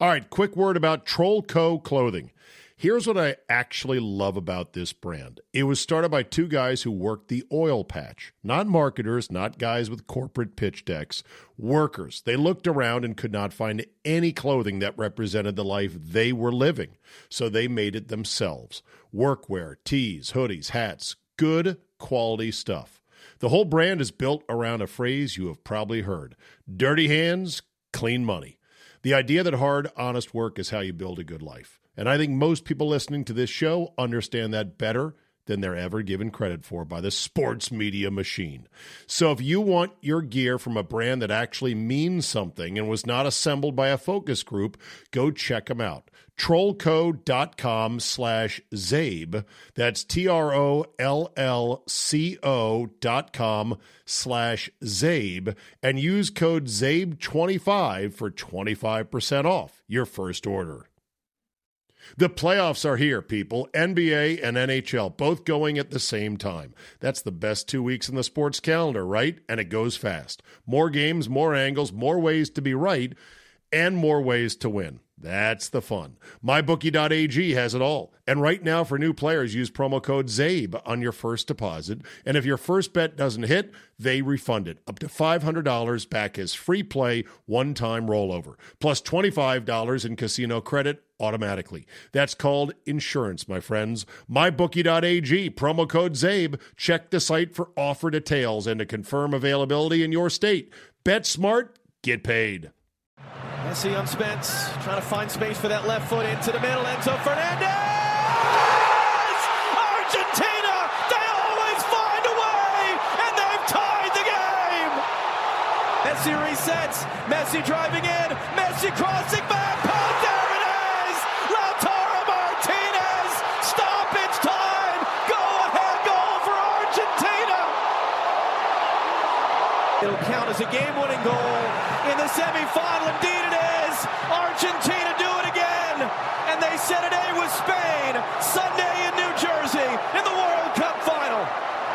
All right, quick word about Troll Co. Clothing. Here's what I actually love about this brand. It was started by two guys who worked the oil patch. Not marketers, not guys with corporate pitch decks. Workers. They looked around and could not find any clothing that represented the life they were living. So they made it themselves. Workwear, tees, hoodies, hats. Good quality stuff. The whole brand is built around a phrase you have probably heard. Dirty hands, clean money. The idea that hard, honest work is how you build a good life. And I think most people listening to this show understand that better than they're ever given credit for by the sports media machine. So if you want your gear from a brand that actually means something and was not assembled by a focus group, go check them out. Trollco.com/Zabe. That's TROLLCO.com/Zabe. And use code ZABE25 for 25% off your first order. The playoffs are here, people. NBA and NHL both going at the same time. That's the best 2 weeks in the sports calendar, right? And it goes fast. More games, more angles, more ways to be right, and more ways to win. That's the fun. MyBookie.ag has it all. And right now for new players, use promo code ZABE on your first deposit. And if your first bet doesn't hit, they refund it. Up to $500 back as free play, one-time rollover. Plus $25 in casino credit automatically. That's called insurance, my friends. MyBookie.ag, promo code ZABE. Check the site for offer details and to confirm availability in your state. Bet smart, get paid. Messi on Spence, trying to find space for that left foot into the middle. Enzo Fernandez! Argentina! They always find a way, and they've tied the game! Messi resets. Messi driving in. Messi crossing back. Pass, there it is! Lautaro Martinez! Stoppage time! Go-ahead goal for Argentina! It'll count as a game-winning goal in the semifinal. Indeed it is. Argentina do it again. And they set it A with Spain Sunday in New Jersey in the World Cup final.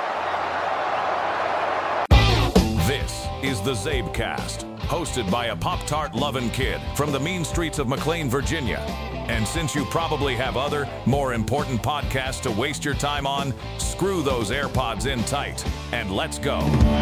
This is the Zabecast, hosted by a Pop-Tart loving kid from the mean streets of McLean, Virginia. And since you probably have other, more important podcasts to waste your time on, screw those AirPods in tight and let's go.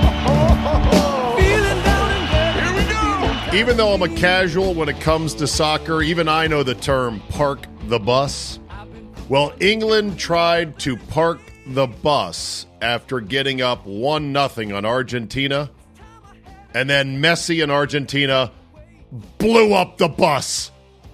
Feeling down and dirty. Here we go. Even though I'm a casual when it comes to soccer, even I know the term park the bus. Well, England tried to park the bus after getting up 1-0 on Argentina. And then Messi and Argentina blew up the bus.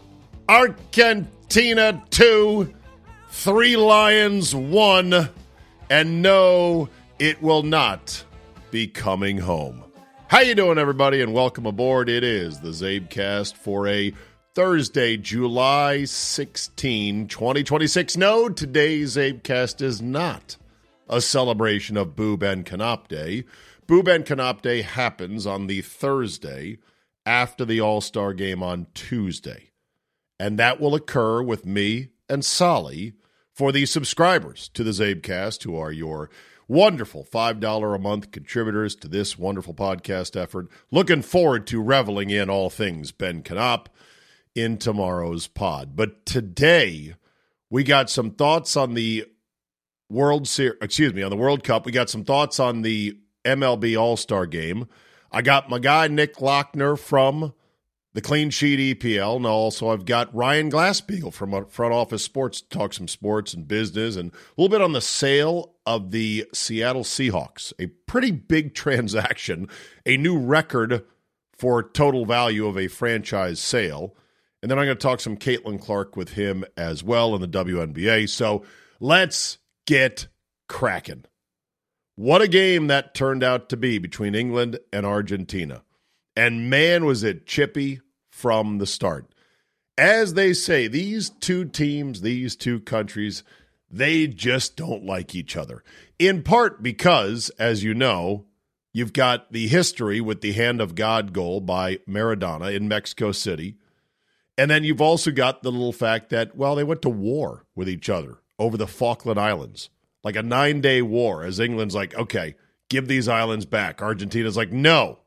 Argentina 2, 3 Lions 1, and no, it will not be coming home. How you doing, everybody, and welcome aboard. It is the Zabecast for a Thursday, July 16, 2026. No, today's Zabecast is not a celebration of Boo Ben Kanop Day. Boo Ben Kanop Day happens on the Thursday after the All-Star game on Tuesday. And that will occur with me and Solly for the subscribers to the Zabecast, who are your wonderful $5 a month contributors to this wonderful podcast effort. Looking forward to reveling in all things Ben Kanop in tomorrow's pod. But today, we got some thoughts on the on the World Cup. We got some thoughts on the MLB All-Star game. I got my guy Nick Lochner from the Clean Sheet EPL, and also I've got Ryan Glassbeagle from Front Office Sports to talk some sports and business and a little bit on the sale of the Seattle Seahawks. A pretty big transaction, a new record for total value of a franchise sale. And then I'm going to talk some Caitlin Clark with him as well in the WNBA. So let's get cracking. What a game that turned out to be between England and Argentina. And man, was it chippy from the start. As they say, these two teams, these two countries, they just don't like each other. In part because, as you know, you've got the history with the Hand of God goal by Maradona in Mexico City. And then you've also got the little fact that, well, they went to war with each other over the Falkland Islands. Like a 9-day war, as England's like, okay, give these islands back. Argentina's like, no.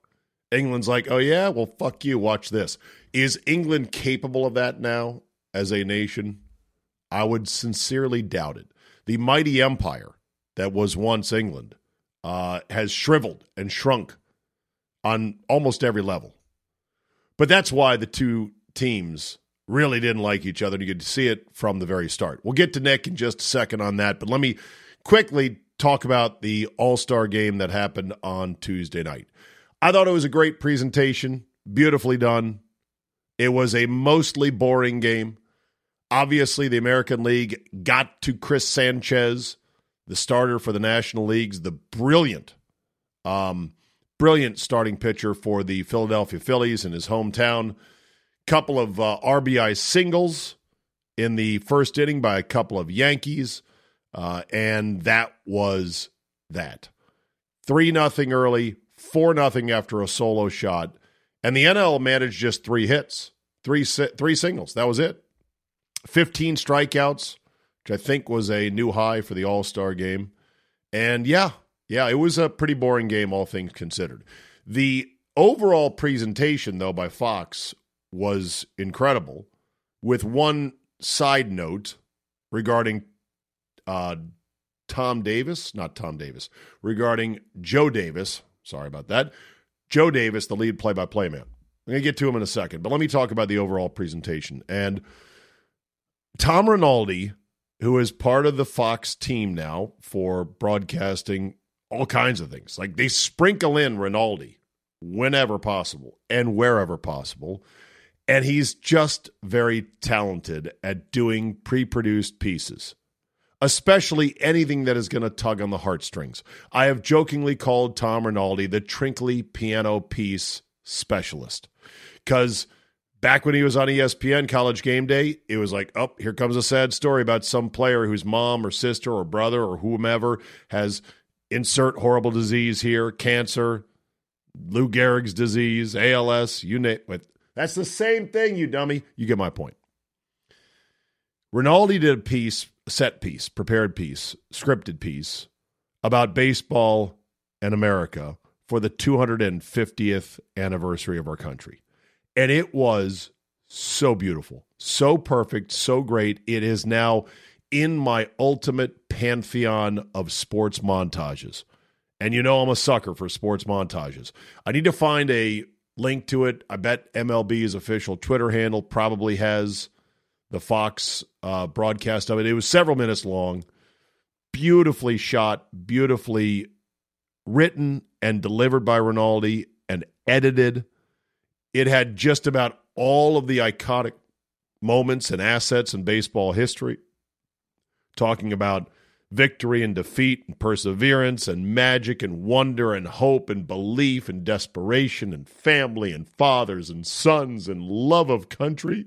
England's like, oh yeah, well, fuck you, watch this. Is England capable of that now as a nation? I would sincerely doubt it. The mighty empire that was once England has shriveled and shrunk on almost every level. But that's why the two teams really didn't like each other. You could see it from the very start. We'll get to Nick in just a second on that, but let me quickly talk about the All-Star game that happened on Tuesday night. I thought it was a great presentation, beautifully done. It was a mostly boring game. Obviously, the American League got to Chris Sanchez, the starter for the National Leagues, the brilliant starting pitcher for the Philadelphia Phillies in his hometown. Couple of RBI singles in the first inning by a couple of Yankees, and that was that. 3-0 early, 4-0 after a solo shot, and the NL managed just 3 hits, three singles. That was it. 15 strikeouts, which I think was a new high for the All-Star game. And yeah, it was a pretty boring game, all things considered. The overall presentation, though, by Fox was incredible, with one side note regarding regarding Joe Davis. Sorry about that. Joe Davis, the lead play-by-play man. I'm going to get to him in a second, but let me talk about the overall presentation. And Tom Rinaldi, who is part of the Fox team now for broadcasting all kinds of things. Like, they sprinkle in Rinaldi whenever possible and wherever possible. And he's just very talented at doing pre-produced pieces, especially anything that is going to tug on the heartstrings. I have jokingly called Tom Rinaldi the Trinkly piano piece specialist, because back when he was on ESPN College Game Day, it was like, oh, here comes a sad story about some player whose mom or sister or brother or whomever has insert horrible disease here, cancer, Lou Gehrig's disease, ALS, you name it. That's the same thing, you dummy. You get my point. Rinaldi did a piece, set piece, prepared piece, scripted piece about baseball and America for the 250th anniversary of our country. And it was so beautiful, so perfect, so great. It is now in my ultimate pantheon of sports montages. And you know I'm a sucker for sports montages. I need to find a link to it. I bet MLB's official Twitter handle probably has the Fox broadcast of it. It was several minutes long, beautifully shot, beautifully written and delivered by Rinaldi and edited. It had just about all of the iconic moments and assets in baseball history, talking about victory and defeat and perseverance and magic and wonder and hope and belief and desperation and family and fathers and sons and love of country.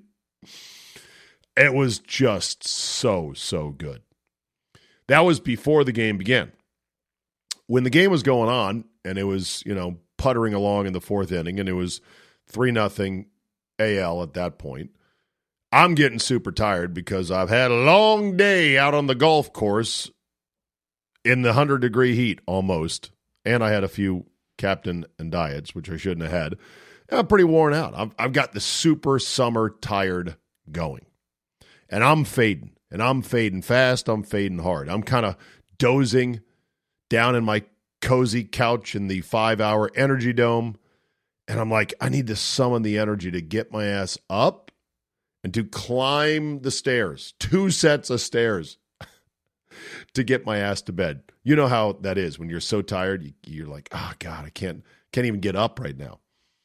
It was just so, so good. That was before the game began. When the game was going on and it was, puttering along in the fourth inning and it was 3-0 AL at that point, I'm getting super tired because I've had a long day out on the golf course in the 100-degree heat almost, and I had a few captain and diets, which I shouldn't have had. And I'm pretty worn out. I've got the super summer tired going, and I'm fading fast. I'm fading hard. I'm kind of dozing down in my cozy couch in the 5-hour Energy Dome, and I'm like, I need to summon the energy to get my ass up and to climb the stairs, 2 sets of stairs, to get my ass to bed. You know how that is when you're so tired, you're like, oh God, I can't even get up right now.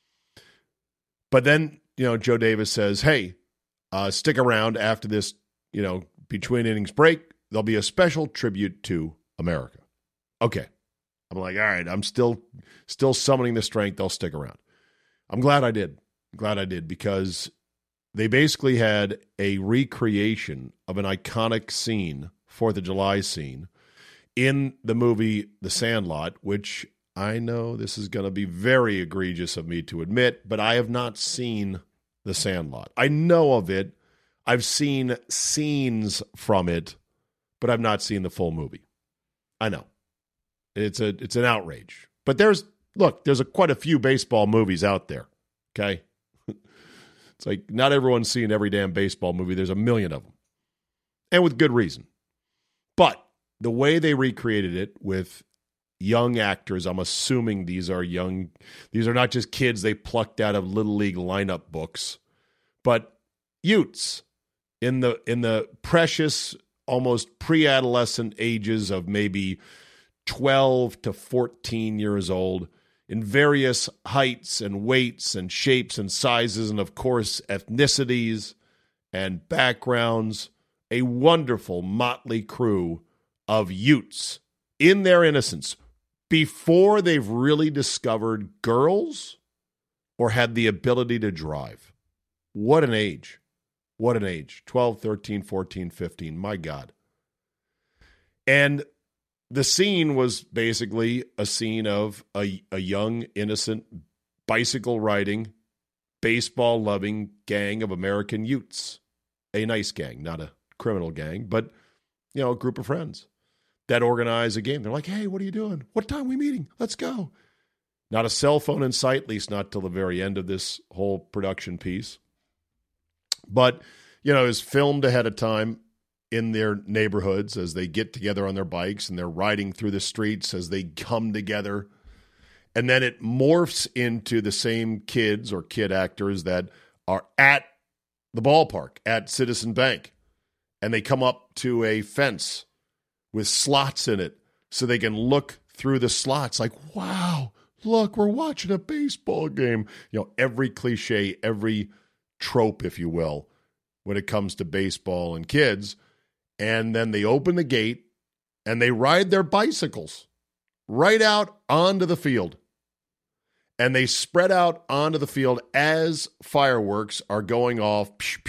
But then, Joe Davis says, hey, stick around after this, between innings break. There'll be a special tribute to America. Okay. I'm like, all right, I'm still summoning the strength. I'll stick around. I'm glad I did. Because they basically had a recreation of an iconic scene, 4th of July scene, in the movie The Sandlot, which I know this is going to be very egregious of me to admit, but I have not seen The Sandlot. I know of it. I've seen scenes from it, but I've not seen the full movie. I know. It's an outrage. But there's look, there's quite a few baseball movies out there, okay? It's like not everyone's seeing every damn baseball movie. There's a million of them, and with good reason. But the way they recreated it with young actors, I'm assuming these are not just kids they plucked out of Little League lineup books, but youths in the precious, almost pre-adolescent ages of maybe 12 to 14 years old, in various heights and weights and shapes and sizes, and of course ethnicities and backgrounds, a wonderful motley crew of youths in their innocence before they've really discovered girls or had the ability to drive. What an age. What an age. 12, 13, 14, 15. My God. And the scene was basically a scene of a young, innocent, bicycle-riding, baseball-loving gang of American youths. A nice gang, not a criminal gang, but, a group of friends that organize a game. They're like, hey, what are you doing? What time are we meeting? Let's go. Not a cell phone in sight, at least not till the very end of this whole production piece. But, it was filmed ahead of time in their neighborhoods as they get together on their bikes and they're riding through the streets as they come together. And then it morphs into the same kids or kid actors that are at the ballpark, at Citizen Bank. And they come up to a fence with slots in it so they can look through the slots like, wow, look, we're watching a baseball game. Every cliche, every trope, if you will, when it comes to baseball and kids. And then they open the gate and they ride their bicycles right out onto the field. And they spread out onto the field as fireworks are going off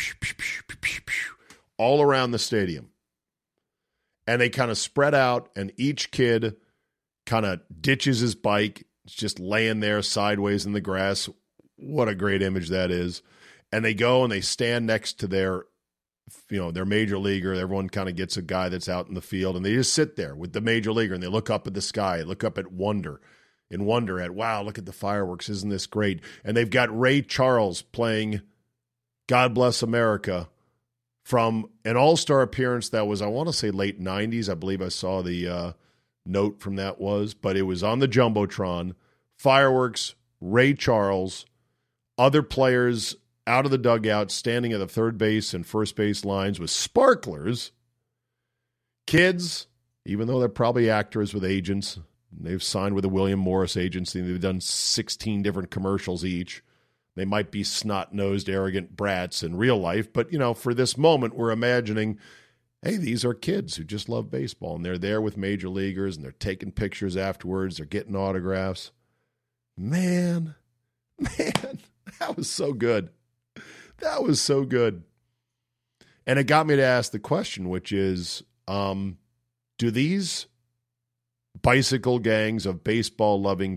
all around the stadium. And they kind of spread out, and each kid kind of ditches his bike. It's just laying there sideways in the grass. What a great image that is. And they go and they stand next to their major leaguer. Everyone kind of gets a guy that's out in the field, and they just sit there with the major leaguer, and they look up at the sky, look up at wonder at, wow, look at the fireworks. Isn't this great? And they've got Ray Charles playing God Bless America from an all-star appearance that was, I want to say, late 90s. I believe I saw the note from that but it was on the Jumbotron. Fireworks, Ray Charles, other players out of the dugout, standing at the third base and first base lines with sparklers. Kids, even though they're probably actors with agents, they've signed with the William Morris agency, and they've done 16 different commercials each. They might be snot-nosed, arrogant brats in real life, but, for this moment, we're imagining, hey, these are kids who just love baseball, and they're there with major leaguers, and they're taking pictures afterwards, they're getting autographs. Man, that was so good. That was so good. And it got me to ask the question, which is, do these bicycle gangs of baseball-loving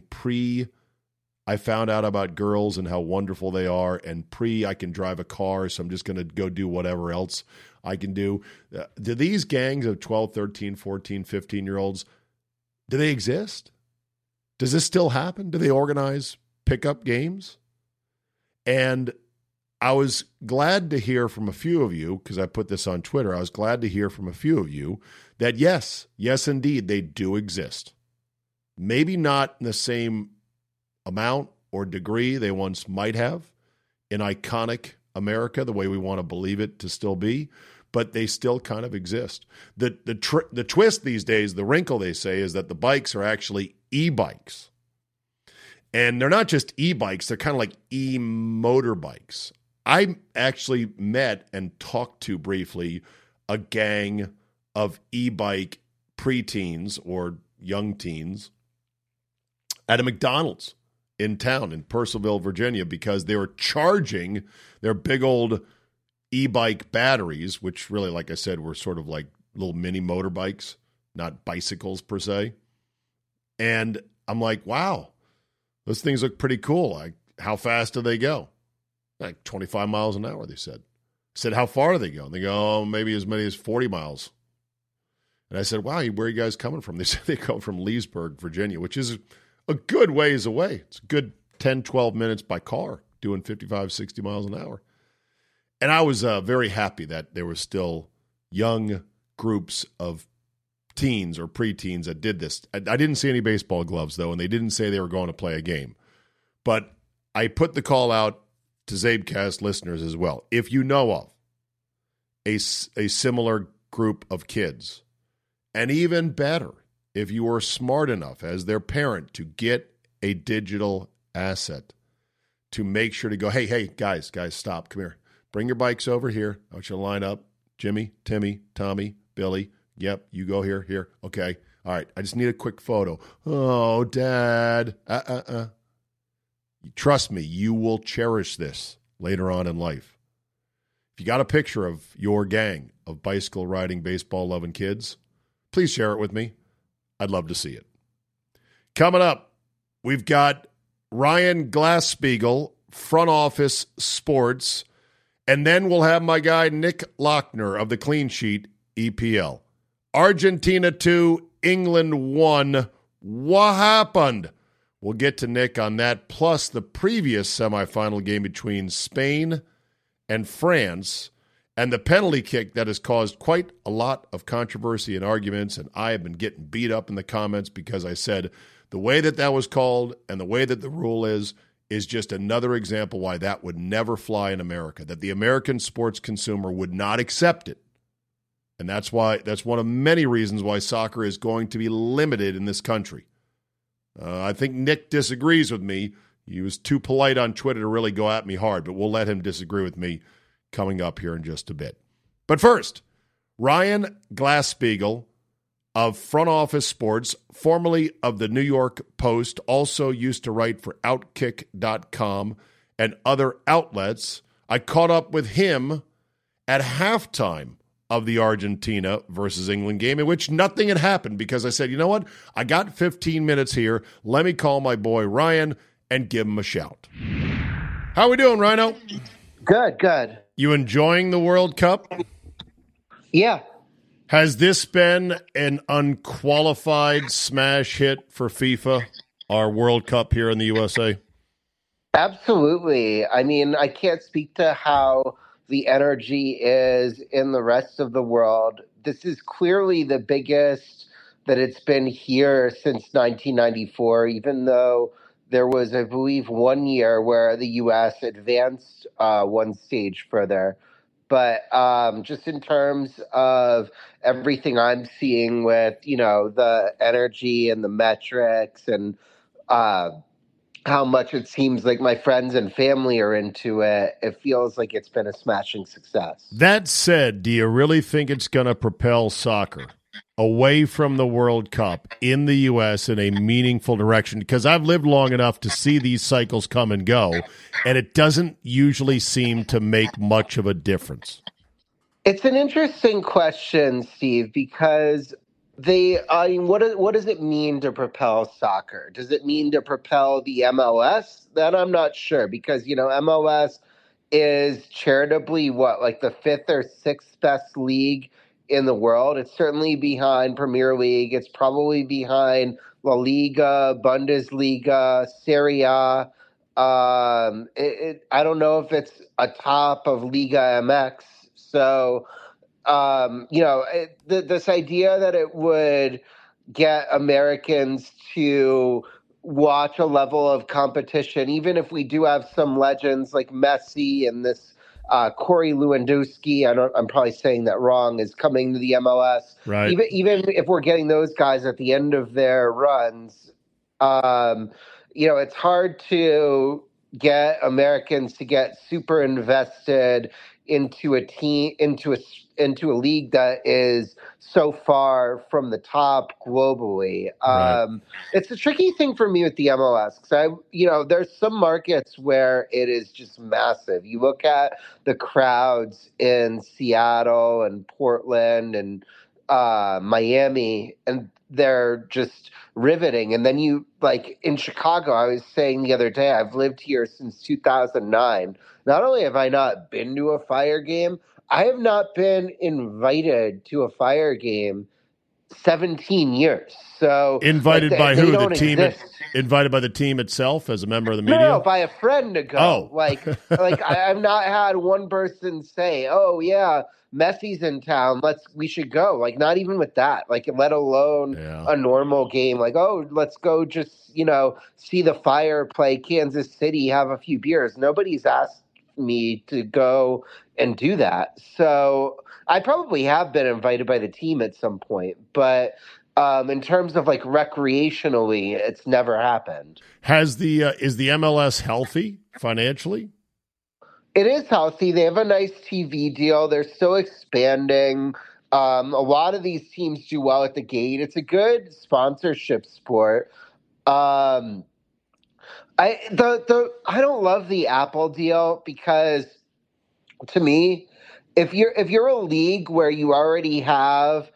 I found out about girls and how wonderful they are, and I can drive a car, so I'm just going to go do whatever else I can do. Do these gangs of 12, 13, 14, 15-year-olds, do they exist? Does this still happen? Do they organize pickup games? And I was glad to hear from a few of you, because I put this on Twitter, I was glad to hear from a few of you that yes, indeed, they do exist. Maybe not in the same amount or degree they once might have in iconic America, the way we want to believe it to still be, but they still kind of exist. The twist these days, the wrinkle they say, is that the bikes are actually e-bikes. And they're not just e-bikes, they're kind of like e-motorbikes. I actually met and talked to briefly a gang of e-bike preteens or young teens at a McDonald's in town in Purcellville, Virginia, because they were charging their big old e-bike batteries, which really, like I said, were sort of like little mini motorbikes, not bicycles per se. And I'm like, wow, those things look pretty cool. Like, how fast do they go? Like 25 miles an hour, they said. I said, how far do they go? And they go, oh, maybe as many as 40 miles. And I said, wow, where are you guys coming from? They said they come from Leesburg, Virginia, which is a good ways away. It's a good 10, 12 minutes by car, doing 55, 60 miles an hour. And I was very happy that there were still young groups of teens or preteens that did this. I didn't see any baseball gloves, though, and they didn't say they were going to play a game. But I put the call out to Zabecast listeners as well. If you know of a similar group of kids, and even better, if you are smart enough as their parent to get a digital asset to make sure to go, hey, guys, stop, come here. Bring your bikes over here. I want you to line up. Jimmy, Timmy, Tommy, Billy. Yep, you go here. Okay. All right, I just need a quick photo. Oh, Dad. Trust me, you will cherish this later on in life. If you got a picture of your gang of bicycle riding, baseball loving kids, please share it with me. I'd love to see it. Coming up, we've got Ryan Glasspiegel, Front Office Sports, and then we'll have my guy Nick Lochner of the Clean Sheet EPL. Argentina 2, England 1. What happened? We'll get to Nick on that, plus the previous semifinal game between Spain and France, and the penalty kick that has caused quite a lot of controversy and arguments, and I have been getting beat up in the comments because I said the way that was called and the way that the rule is just another example why that would never fly in America, that the American sports consumer would not accept it. And that's one of many reasons why soccer is going to be limited in this country. I think Nick disagrees with me. He was too polite on Twitter to really go at me hard, but we'll let him disagree with me coming up here in just a bit. But first, Ryan Glasspiegel of Front Office Sports, formerly of the New York Post, also used to write for Outkick.com and other outlets. I caught up with him at halftime of the Argentina versus England game, in which nothing had happened because I said, you know what? I got 15 minutes here. Let me call my boy Ryan and give him a shout. How we doing, Rhino? Good. You enjoying the World Cup? Yeah. Has this been an unqualified smash hit for FIFA, our World Cup here in the USA? Absolutely. I mean, I can't speak to how the energy is in the rest of the world. This is clearly the biggest that it's been here since 1994, even though there was, I believe, 1 year where the U.S. advanced one stage further. But just in terms of everything I'm seeing with, the energy and the metrics and how much it seems like my friends and family are into it, it feels like it's been a smashing success. That said, do you really think it's going to propel soccer away from the World Cup in the U.S. in a meaningful direction? Because I've lived long enough to see these cycles come and go, and it doesn't usually seem to make much of a difference. It's an interesting question, Steve, because what does it mean to propel soccer? Does it mean to propel the MLS? That I'm not sure, because, MLS is charitably like the fifth or sixth best league in the world. It's certainly behind Premier League. It's probably behind La Liga, Bundesliga, Serie A. I don't know if it's atop of Liga MX. So, this idea that it would get Americans to watch a level of competition, even if we do have some legends like Messi and this Corey Lewandowski, I'm probably saying that wrong, is coming to the MLS. Right. Even if we're getting those guys at the end of their runs, it's hard to get Americans to get super invested into a team, into a league that is so far from the top globally. Right. It's a tricky thing for me with the MLS because there's some markets where it is just massive. You look at the crowds in Seattle and Portland and Miami, and they're just riveting. And then in Chicago, I was saying the other day, I've lived here since 2009. Not only have I not been to a Fire game, I have not been invited to a Fire game 17 years. So Invited like, by they who? The don't team? exist. Invited by the team itself as a member of the No, media? no, by a friend to go. Oh. Like I've not had one person say, "Oh yeah, Messi's in town. We should go." Like not even with that. Like let alone a normal game. Like oh, let's go just see the Fire play Kansas City, have a few beers. Nobody's asked me to go and do that. So I probably have been invited by the team at some point, but in terms of like recreationally, it's never happened. Is the MLS healthy financially? It is healthy. They have a nice TV deal. They're still expanding. A lot of these teams do well at the gate. It's a good sponsorship sport. I don't love the Apple deal because to me, if you're a league where you already have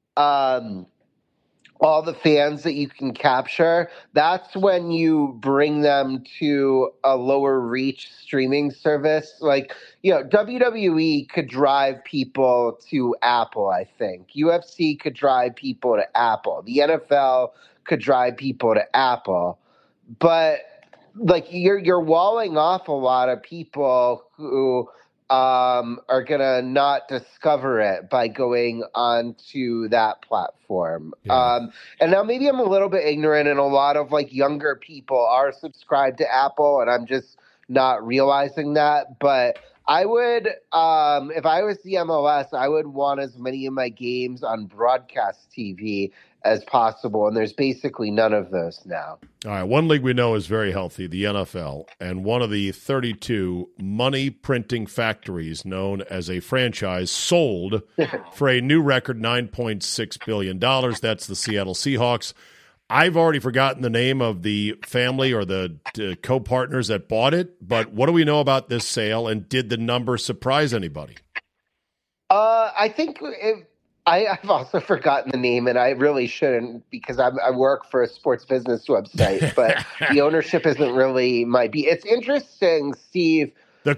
all the fans that you can capture, that's when you bring them to a lower reach streaming service. Like, WWE could drive people to Apple, I think. UFC could drive people to Apple. The NFL could drive people to Apple. But like you're walling off a lot of people who are gonna not discover it by going onto that platform. Yeah. And now maybe I'm a little bit ignorant, and a lot of like younger people are subscribed to Apple, and I'm just not realizing that. But I would, if I was the MLS, I would want as many of my games on broadcast TV as possible, and there's basically none of those now. All right, one league we know is very healthy, the NFL, and one of the 32 money-printing factories known as a franchise sold for a new record $9.6 billion. That's the Seattle Seahawks. I've already forgotten the name of the family or the co-partners that bought it, but what do we know about this sale, and did the number surprise anybody? I think I've also forgotten the name, and I really shouldn't because I work for a sports business website, but the ownership isn't really my beat. It's interesting, Steve. The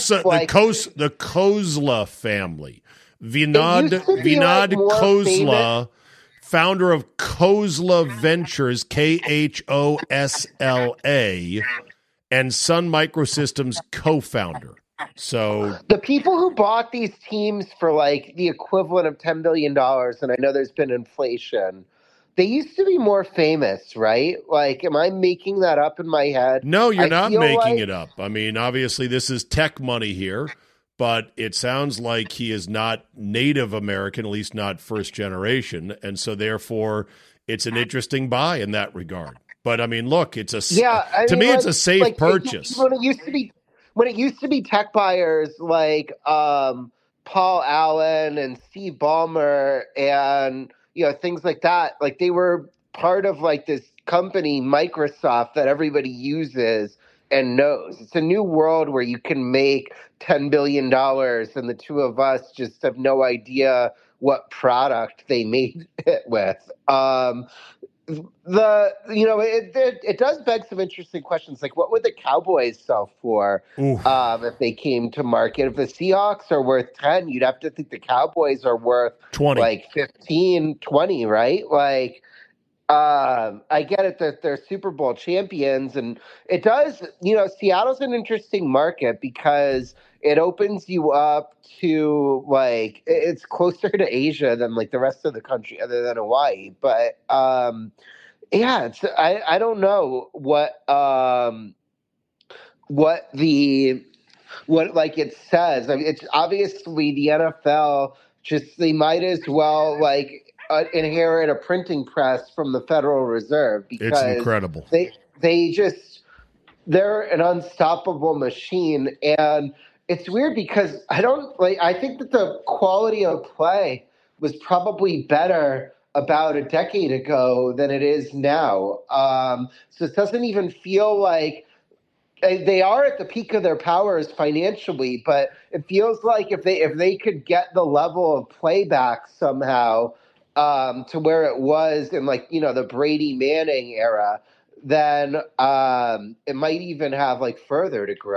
Kozla family. Vinod Kozla, founder of Kozla Ventures, KHOSLA, and Sun Microsystems co-founder. So the people who bought these teams for like the equivalent of $10 billion, and I know there's been inflation, they used to be more famous, right? Like, am I making that up in my head? No, you're not making it up. I mean, obviously this is tech money here, but it sounds like he is not Native American, at least not first generation, and so therefore it's an interesting buy in that regard. But I mean, look, it's it's a safe purchase. When it used to be tech buyers like Paul Allen and Steve Ballmer and things like that, like they were part of like this company, Microsoft, that everybody uses and knows. It's a new world where you can make $10 billion and the two of us just have no idea what product they made it with. It does beg some interesting questions. Like, what would the Cowboys sell for if they came to market? If the Seahawks are worth 10, you'd have to think the Cowboys are worth 20, like 15, 20, right? Like, I get it that they're Super Bowl champions, and it does. Seattle's an interesting market because it opens you up to like it's closer to Asia than like the rest of the country, other than Hawaii. But yeah, I don't know what it says. I mean, it's obviously the NFL. Just they might as well like inherit a printing press from the Federal Reserve because it's incredible. They're an unstoppable machine, and it's weird because I think that the quality of play was probably better about a decade ago than it is now. So it doesn't even feel like they are at the peak of their powers financially, but it feels like if they could get the level of playback somehow to where it was in like the Brady Manning era, then it might even have like further to grow.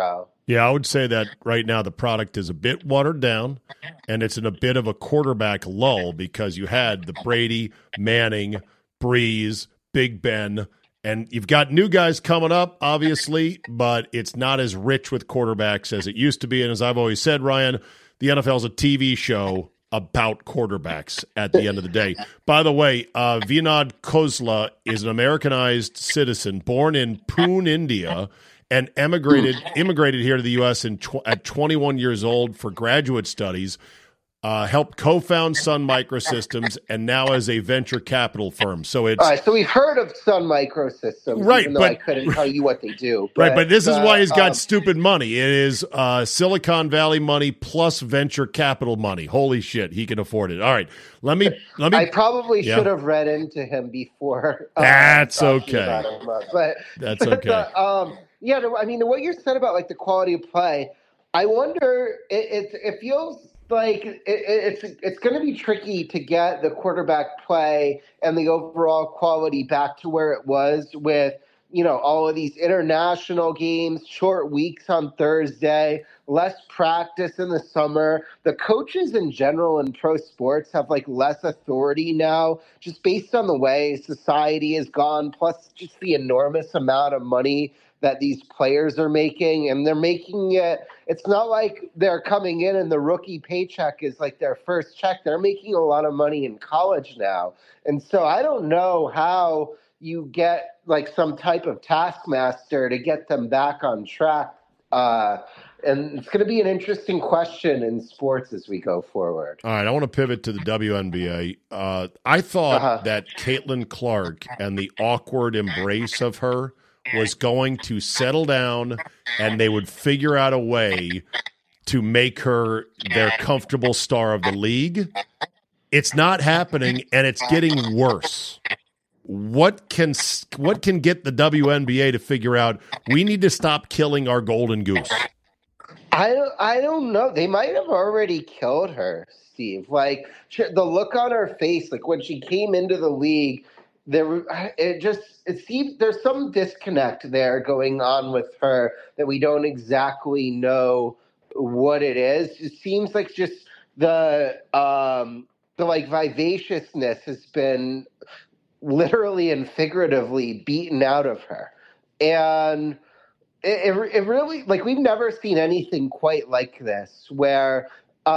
Yeah, I would say that right now the product is a bit watered down, and it's in a bit of a quarterback lull because you had the Brady, Manning, Breeze, Big Ben, and you've got new guys coming up, obviously, but it's not as rich with quarterbacks as it used to be. And as I've always said, Ryan, the NFL is a TV show about quarterbacks at the end of the day. By the way, Vinod Khosla is an Americanized citizen born in Pune, India, and immigrated here to the U.S. at 21 years old for graduate studies, helped co-found Sun Microsystems, and now as a venture capital firm. So it's all right. So we've heard of Sun Microsystems, right, even though I couldn't tell you what they do. But this is why he's got stupid money. It is Silicon Valley money plus venture capital money. Holy shit, he can afford it. All right, let me. I probably should have read into him before. That's okay. But that's okay. Yeah, no, I mean, what you said about like the quality of play, I wonder. It feels like it's going to be tricky to get the quarterback play and the overall quality back to where it was with, all of these international games, short weeks on Thursday, less practice in the summer. The coaches in general in pro sports have like less authority now, just based on the way society has gone, plus just the enormous amount of money that these players are making, and they're making it. It's not like they're coming in and the rookie paycheck is like their first check. They're making a lot of money in college now. And so I don't know how you get like some type of taskmaster to get them back on track. And it's going to be an interesting question in sports as we go forward. All right, I want to pivot to the WNBA. I thought that Caitlin Clark and the awkward embrace of her was going to settle down and they would figure out a way to make her their comfortable star of the league. It's not happening, and it's getting worse. What can get the WNBA to figure out we need to stop killing our golden goose? I don't know. They might have already killed her, Steve. Like the look on her face, like when she came into the league, it seems there's some disconnect there going on with her that we don't exactly know what it is. It seems like just the like vivaciousness has been literally and figuratively beaten out of her, and it really, like, we've never seen anything quite like this where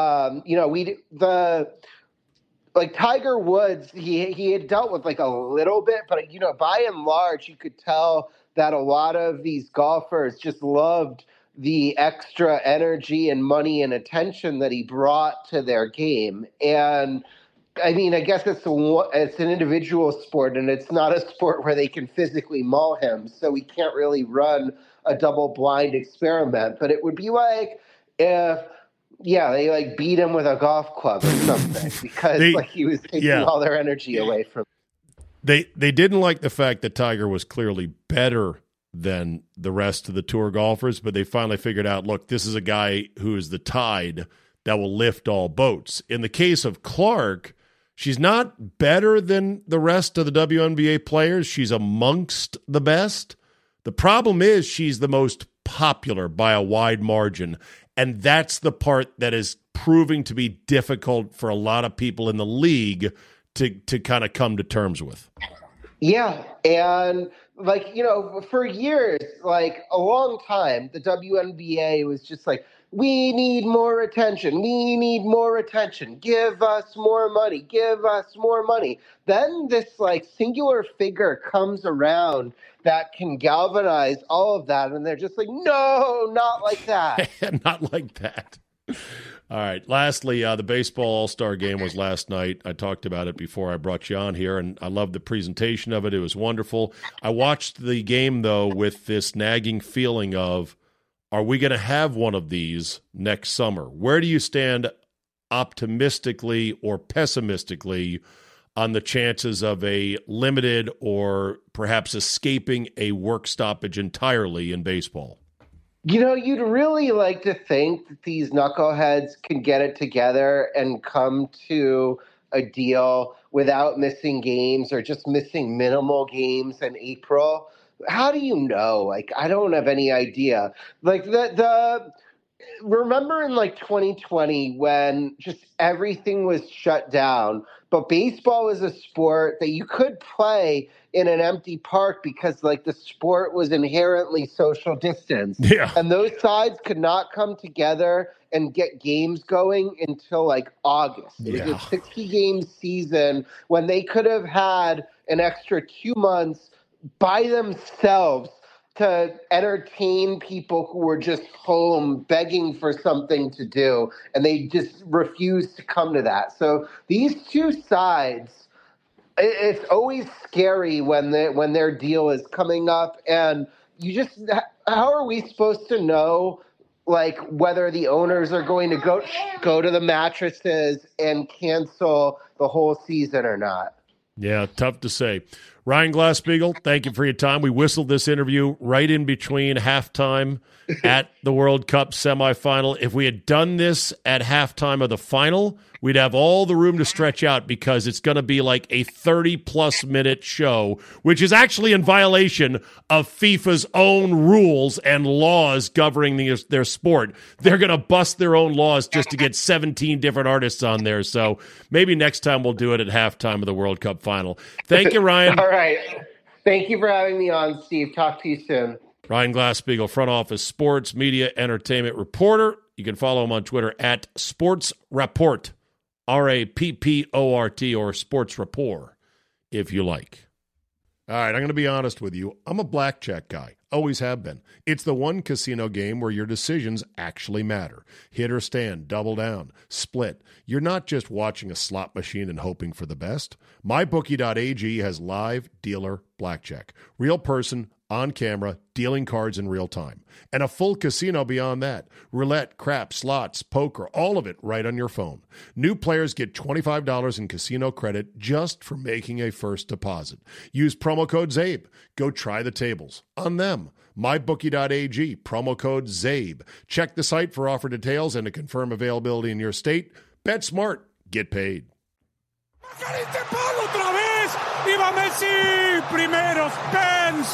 like Tiger Woods, he had dealt with like a little bit, but by and large, you could tell that a lot of these golfers just loved the extra energy and money and attention that he brought to their game. And I mean, I guess it's an individual sport, and it's not a sport where they can physically maul him, so we can't really run a double-blind experiment. But it would be like if they like beat him with a golf club or something because he was taking all their energy away from them. They didn't like the fact that Tiger was clearly better than the rest of the tour golfers, but they finally figured out, look, this is a guy who is the tide that will lift all boats. In the case of Clark, she's not better than the rest of the WNBA players. She's amongst the best. The problem is she's the most popular by a wide margin. And that's the part that is proving to be difficult for a lot of people in the league to kind of come to terms with. Yeah. And for years, like a long time, the WNBA was just like, we need more attention. We need more attention. Give us more money. Give us more money. Then this like singular figure comes around that can galvanize all of that. And they're just like, no, not like that. Not like that. All right. Lastly, the baseball all-star game was last night. I talked about it before I brought you on here, and I loved the presentation of it. It was wonderful. I watched the game, though, with this nagging feeling of, are we going to have one of these next summer? Where do you stand optimistically or pessimistically on the chances of a limited or perhaps escaping a work stoppage entirely in baseball? You'd really like to think that these knuckleheads can get it together and come to a deal without missing games or just missing minimal games in April. how do you know? Like, I don't have any idea. Like remember in like 2020 when just everything was shut down, but baseball was a sport that you could play in an empty park because like the sport was inherently social distance. Yeah. And those sides could not come together and get games going until like August. It was a 60-game season when they could have had an extra 2 months by themselves to entertain people who were just home begging for something to do, and they just refused to come to that. So these two sides, it's always scary when their deal is coming up, and how are we supposed to know like whether the owners are going to go to the mattresses and cancel the whole season or not? Yeah, tough to say. Ryan Glasspiegel, thank you for your time. We whistled this interview right in between halftime at the World Cup semifinal. If we had done this at halftime of the final, we'd have all the room to stretch out because it's going to be like a 30-plus minute show, which is actually in violation of FIFA's own rules and laws governing their sport. They're going to bust their own laws just to get 17 different artists on there. So maybe next time we'll do it at halftime of the World Cup final. Thank you, Ryan. All right. Thank you for having me on, Steve. Talk to you soon. Ryan Glasspiegel, front office sports, media, entertainment reporter. You can follow him on Twitter at Sports Rapport, RAPPORT, or Sports Rapport, if you like. All right, I'm going to be honest with you. I'm a blackjack guy. Always have been. It's the one casino game where your decisions actually matter. Hit or stand, double down, split. You're not just watching a slot machine and hoping for the best. MyBookie.ag has live dealer blackjack. Real person, on camera, dealing cards in real time. And a full casino beyond that. Roulette, craps, slots, poker, all of it right on your phone. New players get $25 in casino credit just for making a first deposit. Use promo code ZABE. Go try the tables on them. MyBookie.ag, promo code ZABE. Check the site for offer details and to confirm availability in your state. Bet smart. Get paid. Otra vez, iba Messi, primero Spence,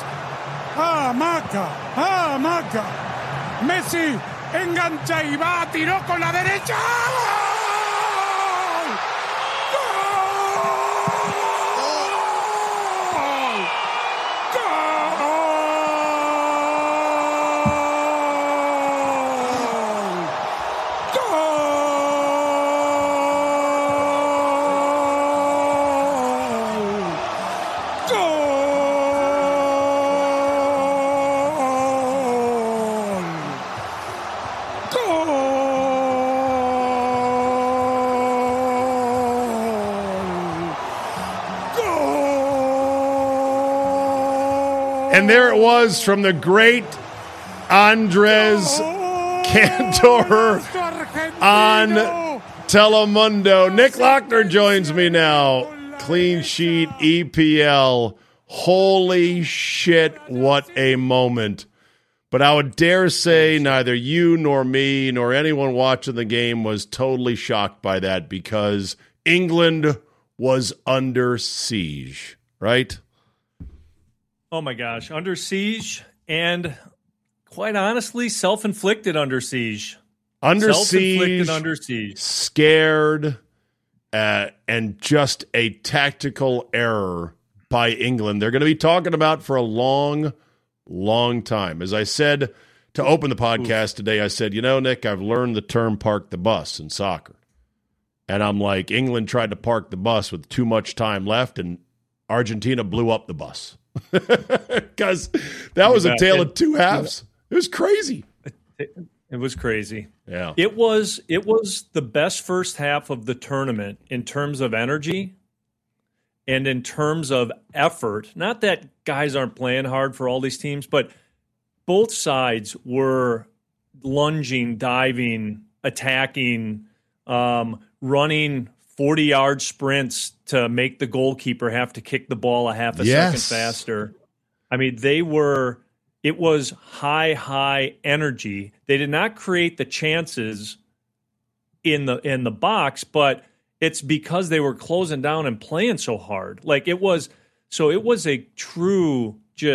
Maca, Messi engancha y va, tiró con la derecha. And there it was from the great Andres Cantor on Telemundo. Nick Lochner joins me now. Clean sheet EPL. Holy shit, what a moment. But I would dare say neither you nor me nor anyone watching the game was totally shocked by that because England was under siege, right? Oh my gosh, under siege and quite honestly, self-inflicted under siege. Under siege, scared, and just a tactical error by England. They're going to be talking about for a long, long time. As I said to open the podcast today, I said, Nick, I've learned the term park the bus in soccer. And I'm like, England tried to park the bus with too much time left, and Argentina blew up the bus. Because that was a tale of two halves. It was crazy. It was crazy. Yeah. It was the best first half of the tournament in terms of energy and in terms of effort. Not that guys aren't playing hard for all these teams, but both sides were lunging, diving, attacking, running 40-yard sprints to make the goalkeeper have to kick the ball a half a second faster. I mean, it was high energy. They did not create the chances in the box, but it's because they were closing down and playing so hard. Like it was a true just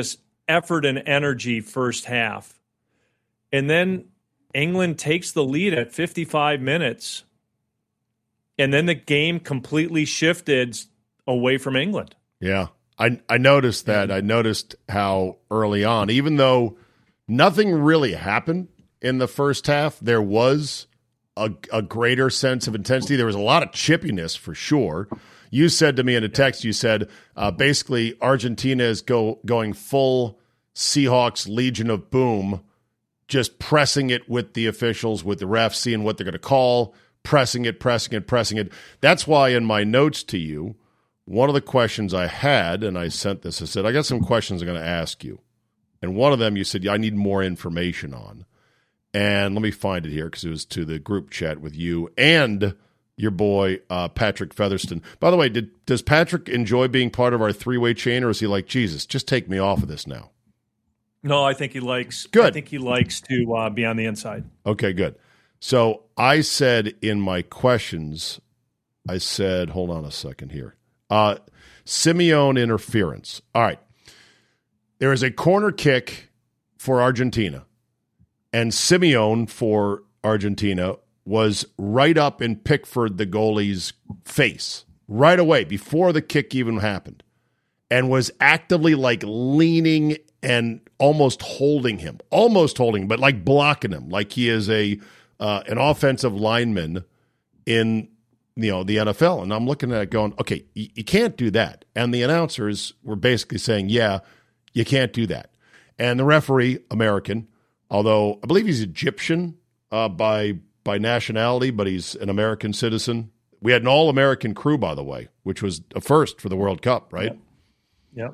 effort and energy first half. And then England takes the lead at 55 minutes. And then the game completely shifted away from England. Yeah, I noticed that. I noticed how early on, even though nothing really happened in the first half, there was a greater sense of intensity. There was a lot of chippiness for sure. You said to me in a text, you said basically Argentina is going full Seahawks Legion of Boom, just pressing it with the officials, with the refs, seeing what they're going to call, pressing it. That's why in my notes to you, one of the questions I had, and I sent this, I said, I got some questions I'm going to ask you. And one of them you said, I need more information on. And let me find it here because it was to the group chat with you and your boy, Patrick Featherston. By the way, does Patrick enjoy being part of our three-way chain, or is he like, Jesus, just take me off of this now? No, I think he likes. Good. I think he likes to be on the inside. Okay, good. So I said in my questions, I said, hold on a second here. Simeone interference. All right. There is a corner kick for Argentina, and Simeone for Argentina was right up in Pickford, the goalie's face, right away, before the kick even happened, and was actively like leaning and almost holding him, but like blocking him, like he is an offensive lineman in the NFL. And I'm looking at it going, okay, you can't do that. And the announcers were basically saying, yeah, you can't do that. And the referee, American, although I believe he's Egyptian by nationality, but he's an American citizen. We had an all-American crew, by the way, which was a first for the World Cup, right? Yep.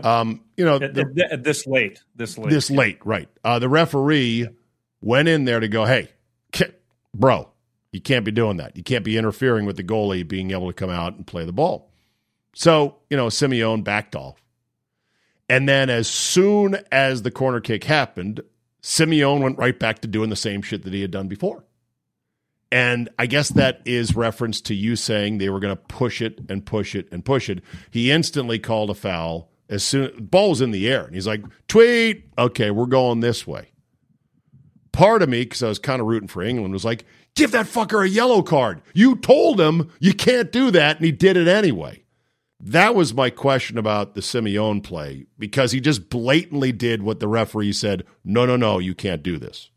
This late, right? The referee went in there to go, hey, bro, you can't be doing that. You can't be interfering with the goalie being able to come out and play the ball. So, Simeone backed off. And then as soon as the corner kick happened, Simeone went right back to doing the same shit that he had done before. And I guess that is reference to you saying they were going to push it and push it and push it. He instantly called a foul as soon the ball was in the air. And he's like, tweet, okay, we're going this way. Part of me, because I was kind of rooting for England, was like, give that fucker a yellow card. You told him you can't do that, and he did it anyway. That was my question about the Simeone play, because he just blatantly did what the referee said, no, you can't do this.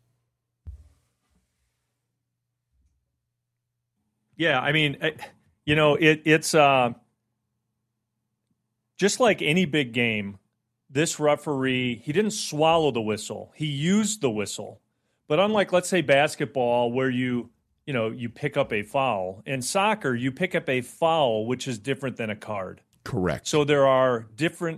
Yeah, I mean, it's just like any big game, this referee, he didn't swallow the whistle. He used the whistle. But unlike, let's say, basketball, where you pick up a foul, in soccer, you pick up a foul, which is different than a card. Correct. So there are different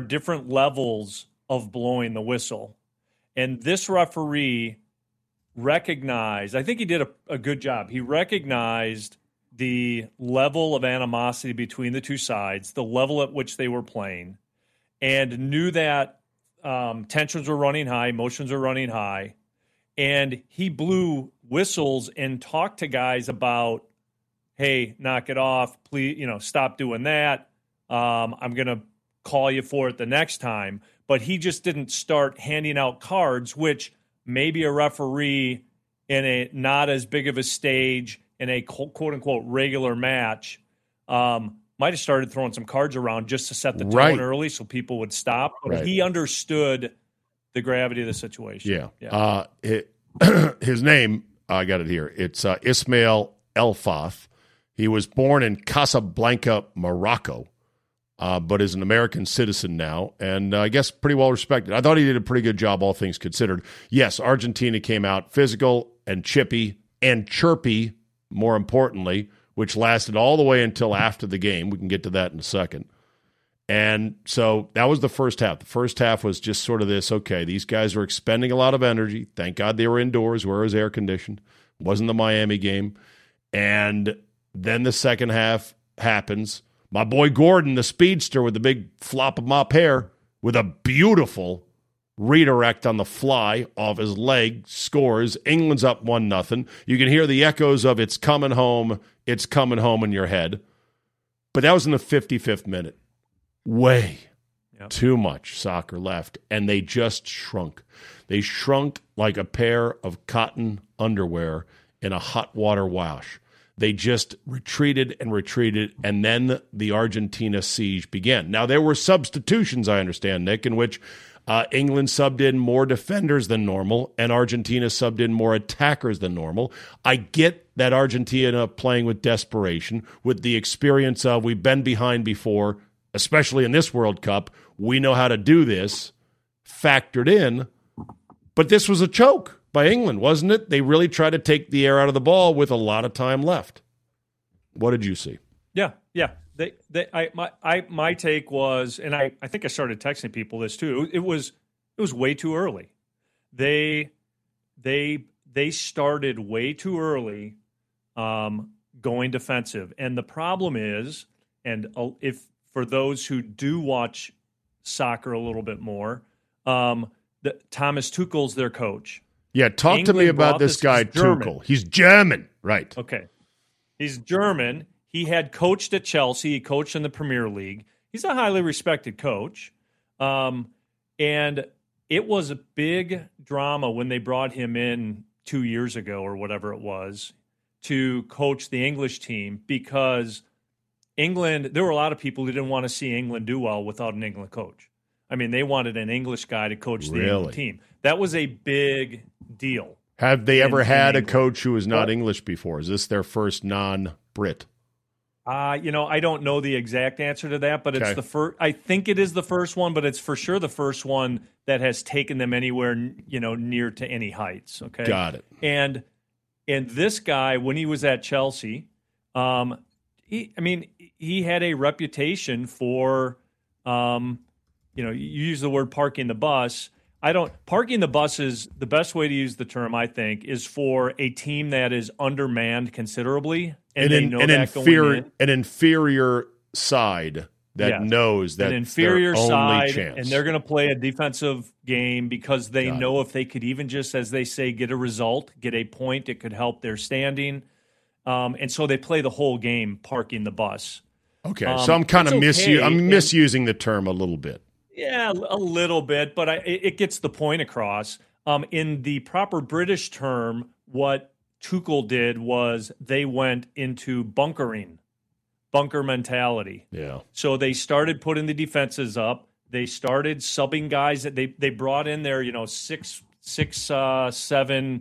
levels of blowing the whistle. And this referee recognized, I think he did a good job. He recognized the level of animosity between the two sides, the level at which they were playing, and knew that tensions were running high, emotions were running high. And he blew whistles and talked to guys about, hey, knock it off. Please, stop doing that. I'm going to call you for it the next time. But he just didn't start handing out cards, which maybe a referee in a not as big of a stage in a quote-unquote regular match might have started throwing some cards around just to set the tone early so people would stop. But he understood the gravity of the situation. Yeah. His name, I got it here. It's Ismail Elfath. He was born in Casablanca, Morocco, but is an American citizen now, and I guess pretty well respected. I thought he did a pretty good job, all things considered. Yes, Argentina came out physical and chippy and chirpy, more importantly, which lasted all the way until after the game. We can get to that in a second. And so that was the first half. The first half was just sort of this, okay, these guys are expending a lot of energy. Thank God they were indoors where it was air-conditioned. It wasn't the Miami game. And then the second half happens. My boy Gordon, the speedster with the big flop of mop hair, with a beautiful redirect on the fly off his leg, scores. England's up 1-0. You can hear the echoes of it's coming home in your head. But that was in the 55th minute. Way Yep. Too much soccer left, and they just shrunk. They shrunk like a pair of cotton underwear in a hot water wash. They just retreated, and then the Argentina siege began. Now, there were substitutions, I understand, Nick, in which England subbed in more defenders than normal, and Argentina subbed in more attackers than normal. I get that Argentina playing with desperation, with the experience of we've been behind before, especially in this World Cup. We know how to do this, factored in. But this was a choke by England, wasn't it? They really tried to take the air out of the ball with a lot of time left. What did you see? Yeah. My take was, and I think I started texting people this too. It was way too early. They started way too early, going defensive. And the problem is, and if for those who do watch soccer a little bit more, Thomas Tuchel's their coach. Yeah, talk England to me about this guy, Tuchel. He's German, right? Okay. He's German. He had coached at Chelsea. He coached in the Premier League. He's a highly respected coach. And it was a big drama when they brought him in 2 years ago or whatever it was to coach the English team, because England, there were a lot of people who didn't want to see England do well without an England coach. I mean, they wanted an English guy to coach the England team. That was a big deal. Have they ever had a coach who was not English before? Is this their first non-Brit? I don't know the exact answer to that, but it's the first. I think it is the first one, but it's for sure the first one that has taken them anywhere, near to any heights. Okay, got it. And this guy, when he was at Chelsea, he had a reputation for, you use the word parking the bus. Parking the bus is the best way to use the term, I think, is for a team that is undermanned considerably. And they know an inferior side that knows that an inferior their only side, chance. and they're going to play a defensive game because they know if they could even just, as they say, get a result, get a point, it could help their standing. And so they play the whole game parking the bus. Okay, so I'm kind of misusing the term a little bit. Yeah, a little bit, but it gets the point across. In the proper British term, what Tuchel did was they went into bunker mentality. Yeah. So they started putting the defenses up. They started subbing guys that they brought in there, 6'7",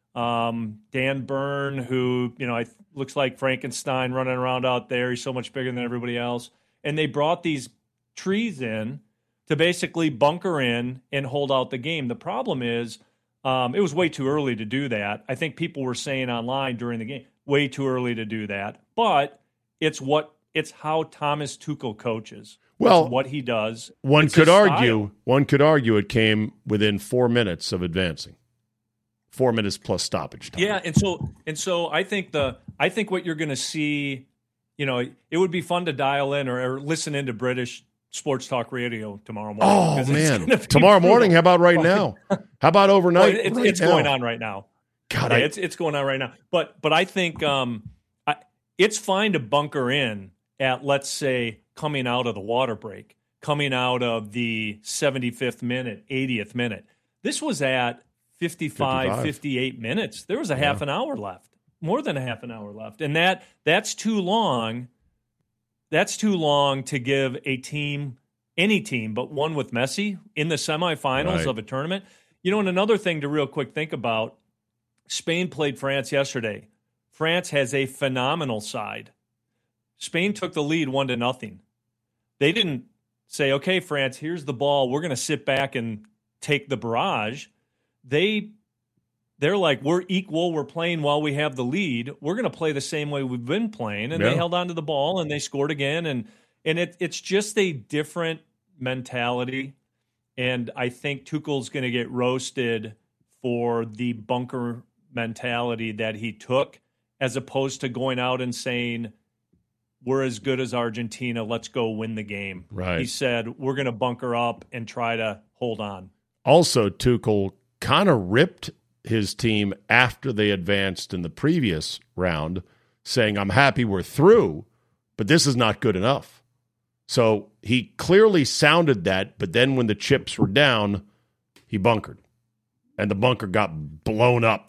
Dan Burn, who, looks like Frankenstein running around out there. He's so much bigger than everybody else. And they brought these trees in to basically bunker in and hold out the game. The problem is, it was way too early to do that. I think people were saying online during the game, way too early to do that. But it's how Thomas Tuchel coaches. Well, it's what he does. One could argue it came within 4 minutes of advancing. 4 minutes plus stoppage time. Yeah, and so I think what you're going to see, it would be fun to dial in or listen into British sports talk radio tomorrow morning. Oh, man. Tomorrow morning? How about right now? How about overnight? It's going on right now. God, it's going on right now. But I think it's fine to bunker in at, let's say, coming out of the water break, coming out of the 75th minute, 80th minute. This was at 55, 58 minutes. There was a half an hour left, more than a half an hour left. And that's too long. That's too long to give a team, any team, but one with Messi in the semifinals of a tournament. And another thing to real quick think about, Spain played France yesterday. France has a phenomenal side. Spain took the lead 1-0. They didn't say, okay, France, here's the ball. We're going to sit back and take the barrage. They're like, we're equal. We're playing while we have the lead. We're going to play the same way we've been playing. And they held on to the ball and they scored again. And it's just a different mentality. And I think Tuchel's going to get roasted for the bunker mentality that he took, as opposed to going out and saying, we're as good as Argentina, let's go win the game. Right. He said, we're going to bunker up and try to hold on. Also, Tuchel kind of ripped his team after they advanced in the previous round, saying, I'm happy we're through, but this is not good enough. So he clearly sounded that, but then when the chips were down, he bunkered. And the bunker got blown up.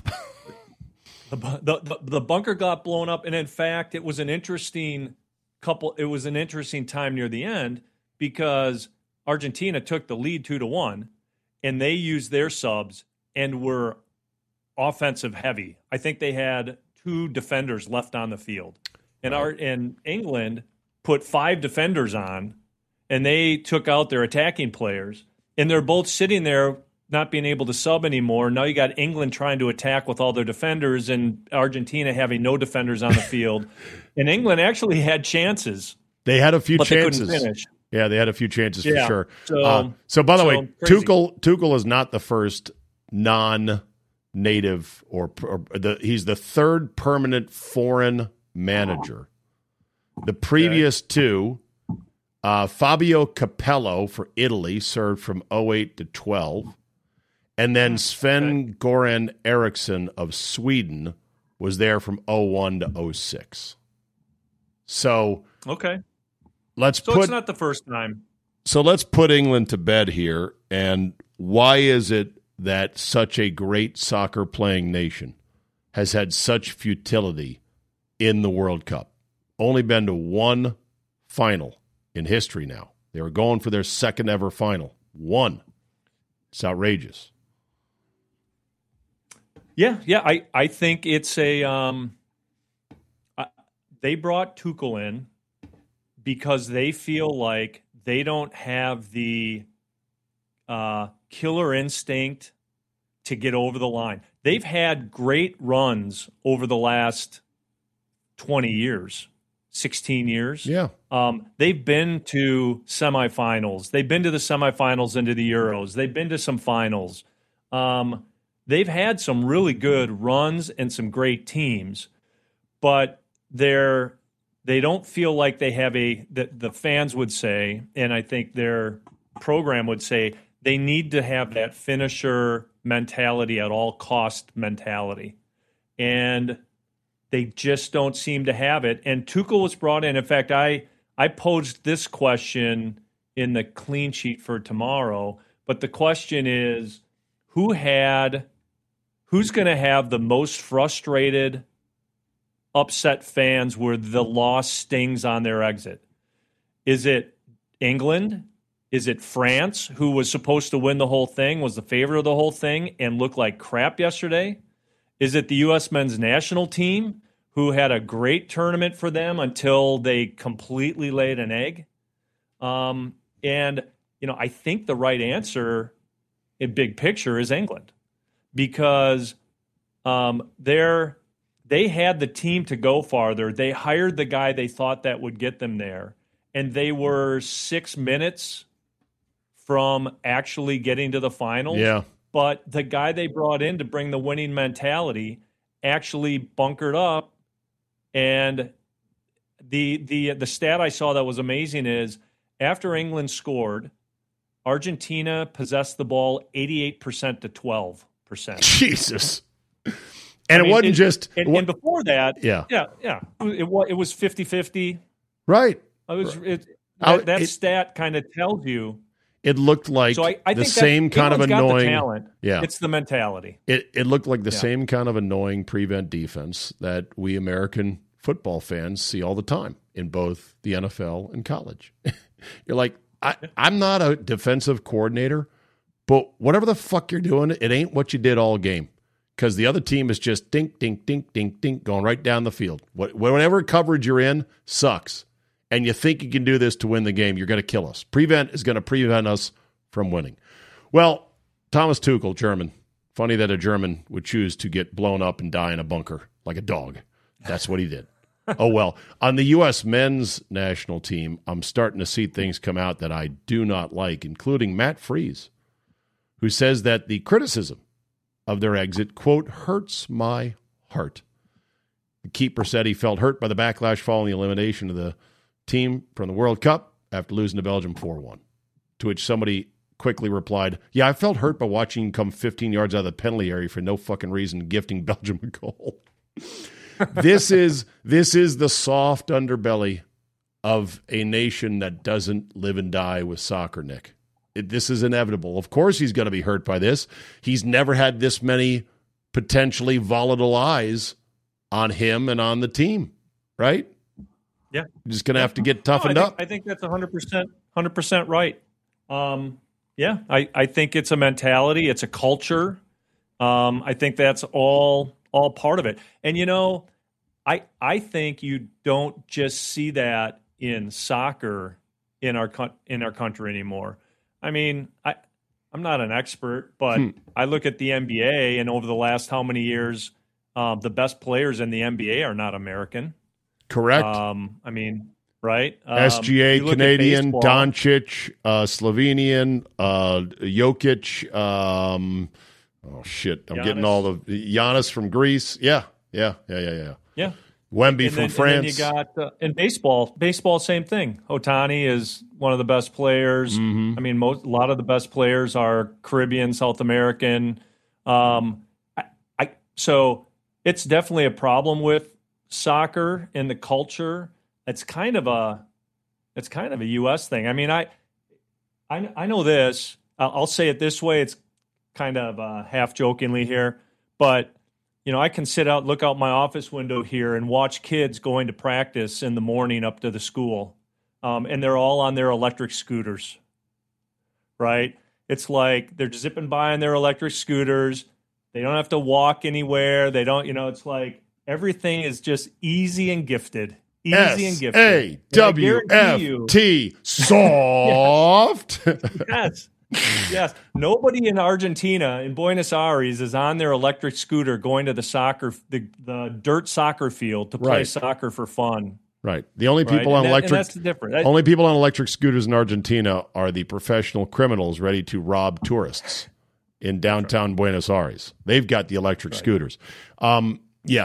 The bunker got blown up, and in fact, it was an interesting time near the end because Argentina took the lead 2-1, and they used their subs and were offensive heavy. I think they had 2 defenders left on the field, and England put 5 defenders on, and they took out their attacking players, and they're both sitting there not being able to sub anymore. Now you got England trying to attack with all their defenders and Argentina having no defenders on the field. And England actually had chances. They had a few chances. They couldn't finish. Yeah, they had a few chances for sure. So by the way, crazy. Tuchel is not the first non-native he's the 3rd permanent foreign manager. The previous 2, Fabio Capello for Italy served from 2008 to 12. And then Sven-Goran Eriksson of Sweden was there from 2001 to 2006. So it's not the first time. So let's put England to bed here. And why is it that such a great soccer playing nation has had such futility in the World Cup? Only been to one final in history now. They were going for their 2nd ever final. 1. It's outrageous. Yeah. I think it's they brought Tuchel in because they feel like they don't have the killer instinct to get over the line. They've had great runs over the last 20 years, 16 years. Yeah. They've been to semifinals. They've been to the semifinals into the Euros. They've been to some finals. They've had some really good runs and some great teams, but they don't feel like they have the fans would say, and I think their program would say, they need to have that finisher mentality at all cost mentality. And they just don't seem to have it. And Tuchel was brought in. In fact, I posed this question in the clean sheet for tomorrow, but the question is, who's going to have the most frustrated, upset fans where the loss stings on their exit? Is it England? Is it France, who was supposed to win the whole thing, was the favorite of the whole thing, and looked like crap yesterday? Is it the U.S. men's national team, who had a great tournament for them until they completely laid an egg? I think the right answer in big picture is England, because they had the team to go farther. They hired the guy they thought that would get them there, and they were 6 minutes from actually getting to the finals. Yeah. But the guy they brought in to bring the winning mentality actually bunkered up. And the stat I saw that was amazing is after England scored, Argentina possessed the ball 88% to 12%. Jesus. And it wasn't just... And before that, yeah. It was 50-50. Right. That stat kind of tells you. It looked like so I the think same kind of annoying... Got the talent. Yeah. It's the mentality. It looked like the same kind of annoying prevent defense that we American football fans see all the time in both the NFL and college. You're like, I'm not a defensive coordinator, but whatever the fuck you're doing, it ain't what you did all game. Because the other team is just dink, dink, dink, dink, dink, going right down the field. Whatever coverage you're in sucks. And you think you can do this to win the game, you're going to kill us. Prevent is going to prevent us from winning. Well, Thomas Tuchel, German. Funny that a German would choose to get blown up and die in a bunker like a dog. That's what he did. Oh, well. On the U.S. men's national team, I'm starting to see things come out that I do not like, including Matt Freese, who says that the criticism of their exit, quote, hurts my heart. The keeper said he felt hurt by the backlash following the elimination of the team from the World Cup after losing to Belgium 4-1, to which somebody quickly replied, yeah, I felt hurt by watching him come 15 yards out of the penalty area for no fucking reason, gifting Belgium a goal. This is the soft underbelly of a nation that doesn't live and die with soccer, Nick. This is inevitable. Of course he's going to be hurt by this. He's never had this many potentially volatile eyes on him and on the team, right? Yeah. You're just going to have to get toughened up. I think that's 100% right. I think it's a mentality. It's a culture. I think that's all part of it. And, I think you don't just see that in soccer in our country anymore. I mean, I'm not an expert, but I look at the NBA, and over the last how many years, the best players in the NBA are not American. Correct. Right? SGA, Canadian, Doncic, Slovenian, Jokic. I'm Giannis. getting all the Giannis from Greece. Yeah. Wemby from France. And then you got in baseball, same thing. Ohtani is one of the best players. Mm-hmm. I mean, a lot of the best players are Caribbean, South American. So it's definitely a problem with soccer and the culture. It's kind of a U.S. thing. I mean, I know this. I'll say it this way. It's kind of half jokingly here, but I can look out my office window here and watch kids going to practice in the morning up to the school, and they're all on their electric scooters, right? It's like they're zipping by on their electric scooters. They don't have to walk anywhere. They don't, it's like everything is just easy and gifted. SAWFT, soft. Yes. Nobody in Argentina, in Buenos Aires, is on their electric scooter going to the dirt soccer field to play soccer for fun. Right. The only people on only people on electric scooters in Argentina are the professional criminals ready to rob tourists in downtown Buenos Aires. They've got the electric scooters. On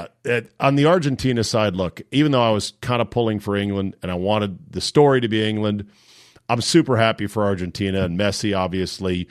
the Argentina side, look, even though I was kind of pulling for England and I wanted the story to be England, I'm super happy for Argentina and Messi, obviously.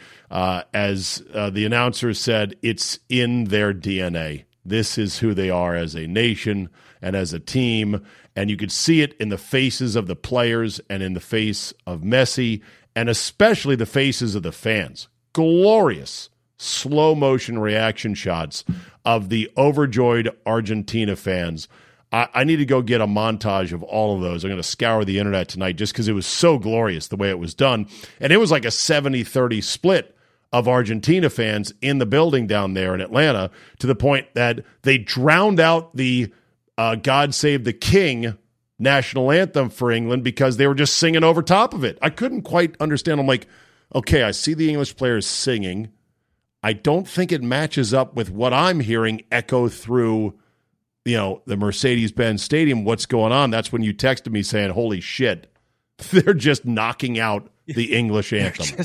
As the announcer said, it's in their DNA. This is who they are as a nation and as a team. And you could see it in the faces of the players and in the face of Messi, and especially the faces of the fans. Glorious slow motion reaction shots of the overjoyed Argentina fans. I need to go get a montage of all of those. I'm going to scour the internet tonight just because it was so glorious the way it was done. And it was like a 70-30 split of Argentina fans in the building down there in Atlanta, to the point that they drowned out the God Save the King national anthem for England because they were just singing over top of it. I couldn't quite understand. I'm like, okay, I see the English players singing. I don't think it matches up with what I'm hearing echo through the Mercedes-Benz Stadium. What's going on? That's when you texted me saying, holy shit, they're just knocking out the English anthem.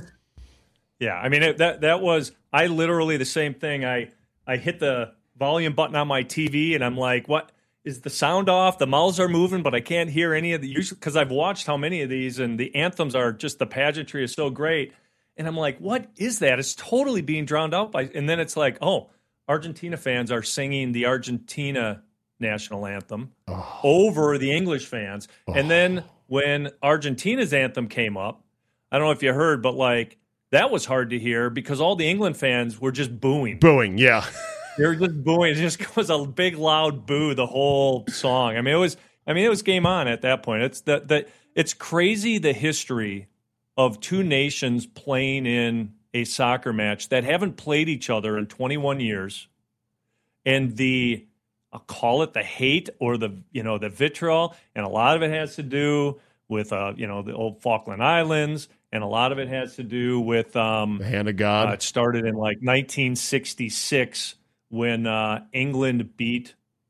I mean, that was, I literally the same thing. I hit the volume button on my TV and I'm like, what? Is the sound off? The mouths are moving, but I can't hear any of the, because I've watched how many of these, and the anthems are just, the pageantry is so great. And I'm like, what is that? It's totally being drowned out by, and then it's like, oh, Argentina fans are singing the Argentina national anthem over the English fans. And then when Argentina's anthem came up, I don't know if you heard, but like that was hard to hear because all the England fans were just booing. Yeah. They were just booing. It just was a big loud boo the whole song. It was game on at that point. It's crazy the history of two nations playing in a soccer match that haven't played each other in 21 years. And I'll call it the hate or the vitriol, and a lot of it has to do with the old Falkland Islands, and a lot of it has to do with the hand of God. It started in like 1966 when England beat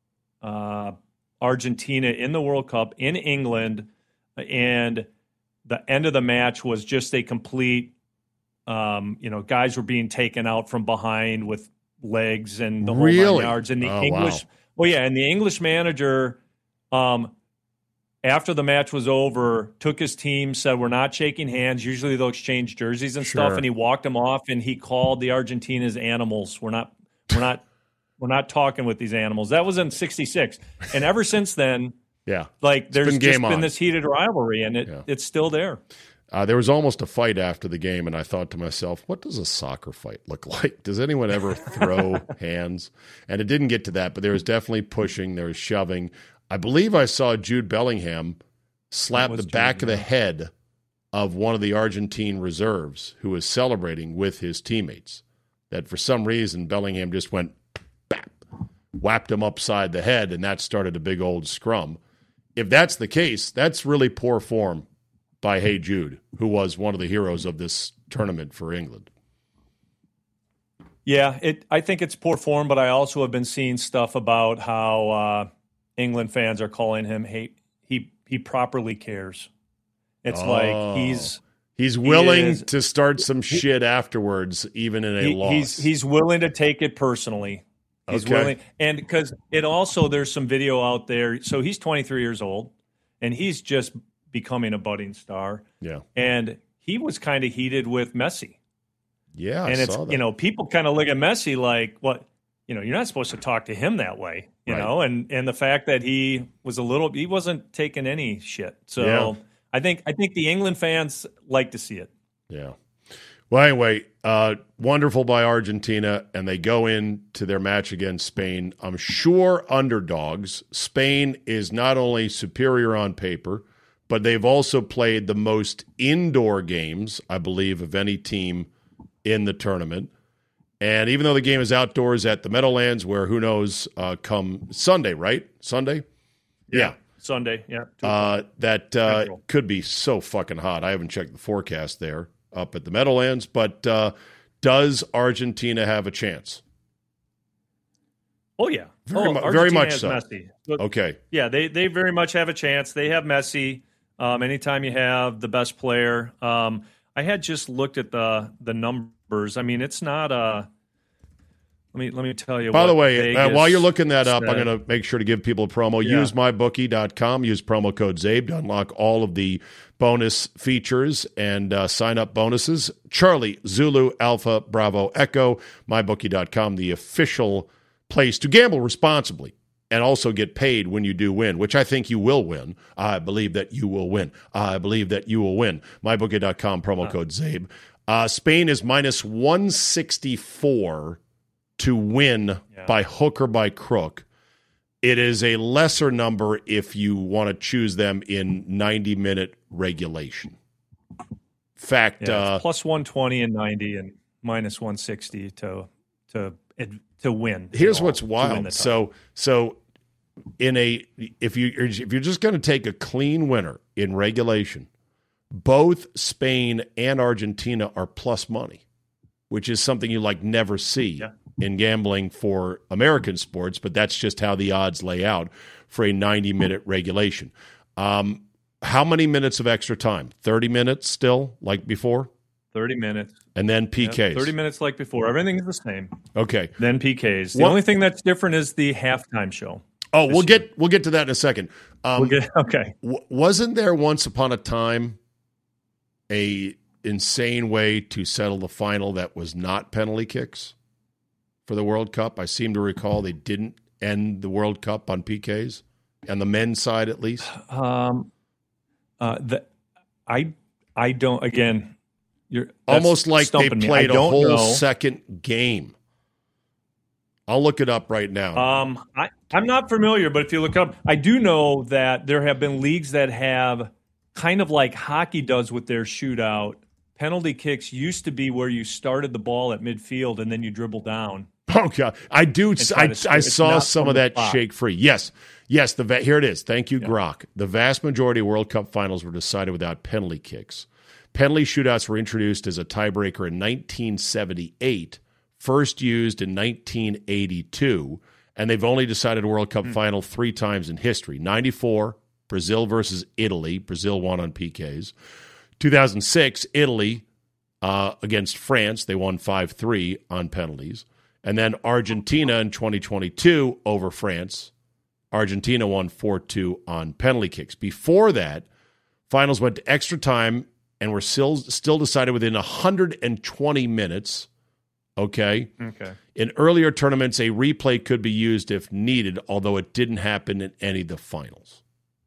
Argentina in the World Cup in England, and the end of the match was just a complete guys were being taken out from behind with legs and the whole 9 yards, and the English. Wow. Well, yeah, and the English manager, after the match was over, took his team, said, "We're not shaking hands. Usually they'll exchange jerseys and stuff," and he walked them off, and he called the Argentinas animals. We're not talking with these animals. That was in '66, and ever since then, Yeah. Like there's been just game on. been this heated rivalry, and it's still there. There was almost a fight after the game, and I thought to myself, what does a soccer fight look like? Does anyone ever throw hands? And it didn't get to that, but there was definitely pushing. There was shoving. I believe I saw Jude Bellingham slap the back of the head of one of the Argentine reserves who was celebrating with his teammates. That for some reason, Bellingham just went, bap, whapped him upside the head, and that started a big old scrum. If that's the case, that's really poor form by Hey Jude, who was one of the heroes of this tournament for England. Yeah, I think it's poor form, but I also have been seeing stuff about how England fans are calling him he properly cares. It's like he's willing to start some shit afterwards, even in a loss. He's willing to take it personally. He's willing, and because it also there's some video out there. So he's 23 years old, and he's just becoming a budding star. Yeah. And he was kind of heated with Messi. Yeah, and I saw that. You know, people kind of look at Messi like, what, you know, you're not supposed to talk to him that way, you know, and the fact that he wasn't taking any shit. So I think the England fans like to see it. Yeah. Well, anyway, wonderful by Argentina, and they go into their match against Spain. I'm sure underdogs. Spain is not only superior on paper, but they've also played the most indoor games, I believe, of any team in the tournament. And even though the game is outdoors at the Meadowlands, where who knows, come Sunday, right? Sunday? Yeah. Sunday, yeah. That could be so fucking hot. I haven't checked the forecast there up at the Meadowlands, but does Argentina have a chance? Oh, yeah. Very much so. Messi. Okay. Yeah, they very much have a chance. They have Messi. Anytime you have the best player. I had just looked at the numbers. I mean, it's not let me tell you. By the way, while you're looking that up, said, I'm going to make sure to give people a promo. Yeah. Use mybookie.com. Use promo code ZABE to unlock all of the bonus features and sign-up bonuses. Charlie, Zulu, Alpha, Bravo, Echo, mybookie.com, the official place to gamble responsibly and also get paid when you do win, which I think you will win. I believe that you will win. I believe that you will win. mybookie.com, promo code ZABE. Spain is minus 164 to win by hook or by crook. It is a lesser number if you want to choose them in 90-minute regulation. Fact, plus 120 and 90 and minus 160 to win. Here's what's wild. So if you're just going to take a clean winner in regulation, both Spain and Argentina are plus money, which is something you never see in gambling for American sports, but that's just how the odds lay out for a 90-minute regulation. How many minutes of extra time? 30 minutes still, like before? 30 minutes. And then PKs. Yeah, 30 minutes like before. Everything is the same. Okay. Then PKs. The only thing that's different is the halftime show. Oh, we'll get to that in a second. Okay. Wasn't there once upon a time a insane way to settle the final that was not penalty kicks for the World Cup? I seem to recall they didn't end the World Cup on PKs, on the men's side at least. I don't. Again, you're almost like they played a whole second game. I'll look it up right now. I'm not familiar, but if you look up, I do know that there have been leagues that have kind of like hockey does with their shootout. Penalty kicks used to be where you started the ball at midfield and then you dribble down. Oh God, I do. I saw some of that shake free. Yes. Here it is. Thank you, Grok. The vast majority of World Cup finals were decided without penalty kicks. Penalty shootouts were introduced as a tiebreaker in 1978, first used in 1982, and they've only decided a World Cup final 3 times in history. 94, Brazil versus Italy. Brazil won on PKs. 2006, Italy against France. They won 5-3 on penalties. And then Argentina in 2022 over France. Argentina won 4-2 on penalty kicks. Before that, finals went to extra time and were still decided within 120 minutes. Okay. In earlier tournaments, a replay could be used if needed, although it didn't happen in any of the finals.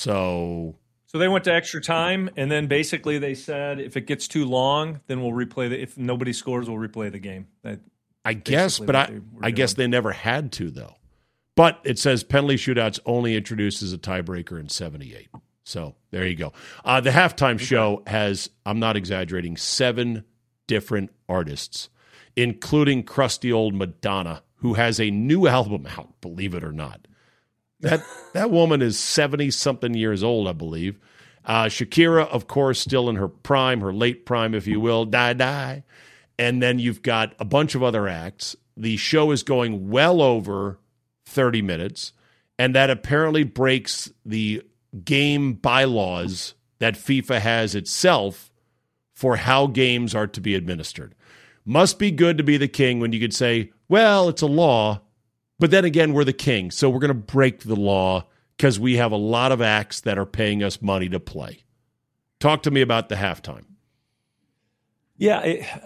So they went to extra time, and then basically they said if it gets too long, then we'll replay if nobody scores, we'll replay the game. I guess, but I guess they never had to, though. But it says penalty shootouts only introduced as a tiebreaker in 78. So there you go. The halftime show has, I'm not exaggerating, 7 different artists, including crusty old Madonna, who has a new album out, believe it or not. That woman is 70-something years old, I believe. Shakira, of course, still in her prime, her late prime, if you will, die. And then you've got a bunch of other acts. The show is going well over 30 minutes, and that apparently breaks the game bylaws that FIFA has itself for how games are to be administered. Must be good to be the king when you could say, well, it's a law, but then again, we're the king, so we're going to break the law because we have a lot of acts that are paying us money to play. Talk to me about the halftime. Yeah,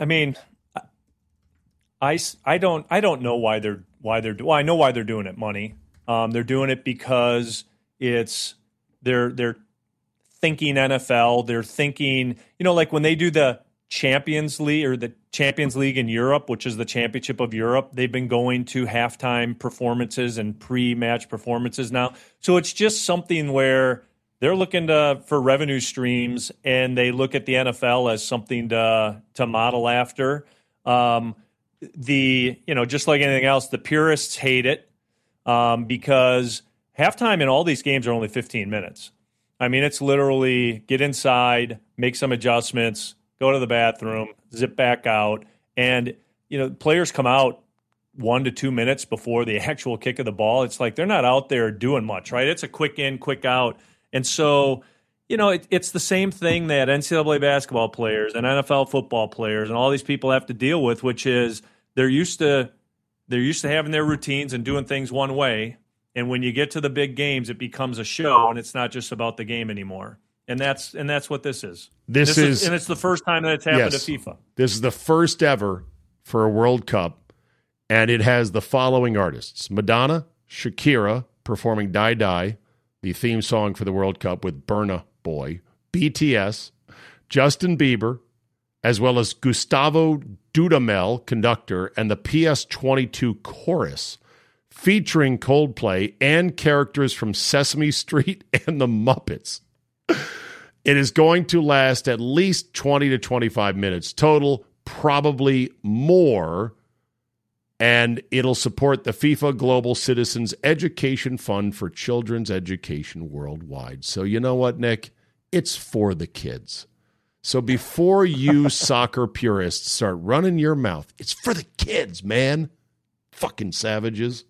I don't know why they're I know why they're doing it, money. They're doing it because they're thinking NFL. They're thinking, like when they do the Champions League or the Champions League in Europe, which is the championship of Europe, they've been going to halftime performances and pre-match performances now. So it's just something where they're looking for revenue streams, and they look at the NFL as something to model after. Just like anything else, the purists hate it because halftime in all these games are only 15 minutes. I mean, it's literally get inside, make some adjustments, go to the bathroom, zip back out. And, players come out 1 to 2 minutes before the actual kick of the ball. It's like they're not out there doing much, right? It's a quick in, quick out. And so, it's the same thing that NCAA basketball players and NFL football players and all these people have to deal with, which is they're used to having their routines and doing things one way. And when you get to the big games, it becomes a show, and it's not just about the game anymore. And that's what this is. This is, and it's the first time that it's happened to FIFA. This is the first ever for a World Cup, and it has the following artists: Madonna, Shakira performing "Die Die," the theme song for the World Cup with Burna Boy, BTS, Justin Bieber, as well as Gustavo Dudamel, conductor, and the PS22 chorus, featuring Coldplay and characters from Sesame Street and the Muppets. It is going to last at least 20 to 25 minutes total, probably more, and it'll support the FIFA Global Citizens Education Fund for children's education worldwide. So you know what, Nick? It's for the kids. So before you soccer purists start running your mouth, it's for the kids, man. Fucking savages.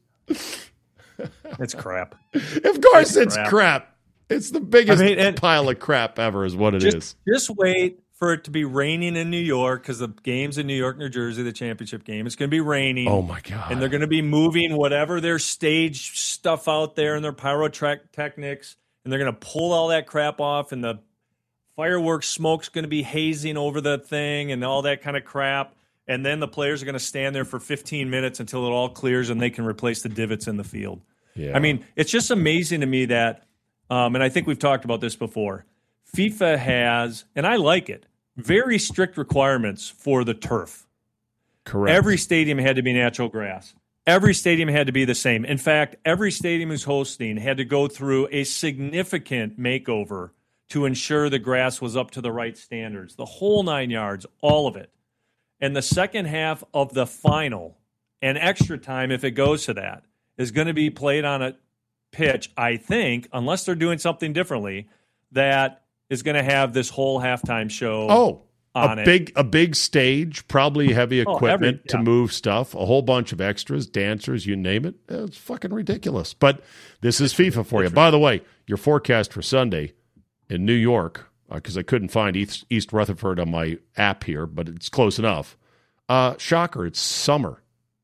It's crap. Of course it's crap. It's the biggest pile of crap ever is what it is. Just wait for it to be raining in New York, because the game's in New York, New Jersey, the championship game. It's going to be raining. Oh, my God. And they're going to be moving whatever their stage stuff out there and their pyrotechnics, and they're going to pull all that crap off, and the fireworks smoke's going to be hazing over the thing and all that kind of crap. And then the players are going to stand there for 15 minutes until it all clears and they can replace the divots in the field. Yeah. I mean, it's just amazing to me that, and I think we've talked about this before, FIFA has, and I like it, very strict requirements for the turf. Correct. Every stadium had to be natural grass. Every stadium had to be the same. In fact, every stadium who's hosting had to go through a significant makeover to ensure the grass was up to the right standards. The whole 9 yards, all of it. And the second half of the final, and extra time if it goes to that, is going to be played on a pitch, I think, unless they're doing something differently, that is going to have this whole halftime show on it. A big stage, probably heavy equipment to move stuff, a whole bunch of extras, dancers, you name it. It's fucking ridiculous. But this is FIFA for you. By the way, your forecast for Sunday in New York, because I couldn't find East Rutherford on my app here, but it's close enough. Shocker, it's summer.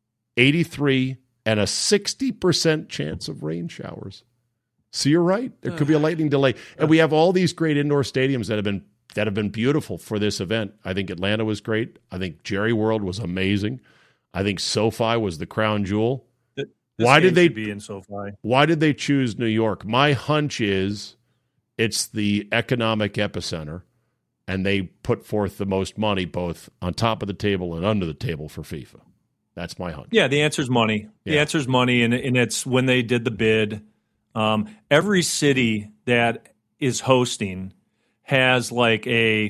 83 and a 60% chance of rain showers. So you're right. There could be a lightning delay. And we have all these great indoor stadiums that have been beautiful for this event. I think Atlanta was great. I think Jerry World was amazing. I think SoFi was the crown jewel. Why did they be in SoFi? Why did they choose New York? My hunch is it's the economic epicenter, and they put forth the most money both on top of the table and under the table for FIFA. That's my hunch. Yeah, the answer is money. The answer is money, and it's when they did the bid. Every city that is hosting has like a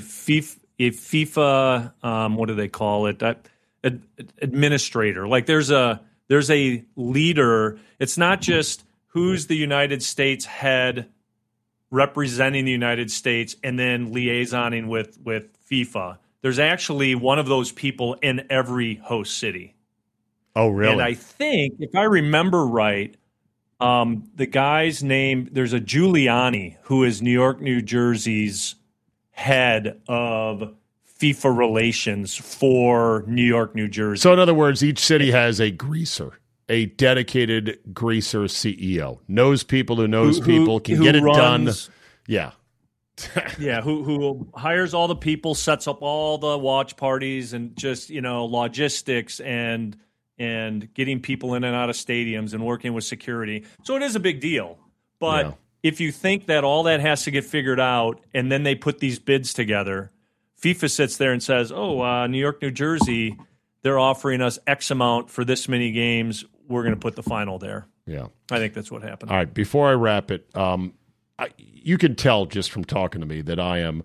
FIFA what do they call it? Administrator. Like there's a leader. It's not just who's the United States head representing the United States and then liaisoning with FIFA. There's actually one of those people in every host city. Oh, really? And I think, if I remember right, the guy's name, there's a Giuliani who is New York, New Jersey's head of FIFA relations for New York, New Jersey. So in other words, each city has a greaser, a dedicated greaser CEO. Knows people who knows people, can get it done. Yeah. Yeah, who hires all the people, sets up all the watch parties and just, logistics and getting people in and out of stadiums and working with security. So it is a big deal. But if you think that all that has to get figured out and then they put these bids together, FIFA sits there and says, New York, New Jersey, they're offering us X amount for this many games. We're going to put the final there. Yeah. I think that's what happened. All right, before I wrap it, you can tell just from talking to me that I am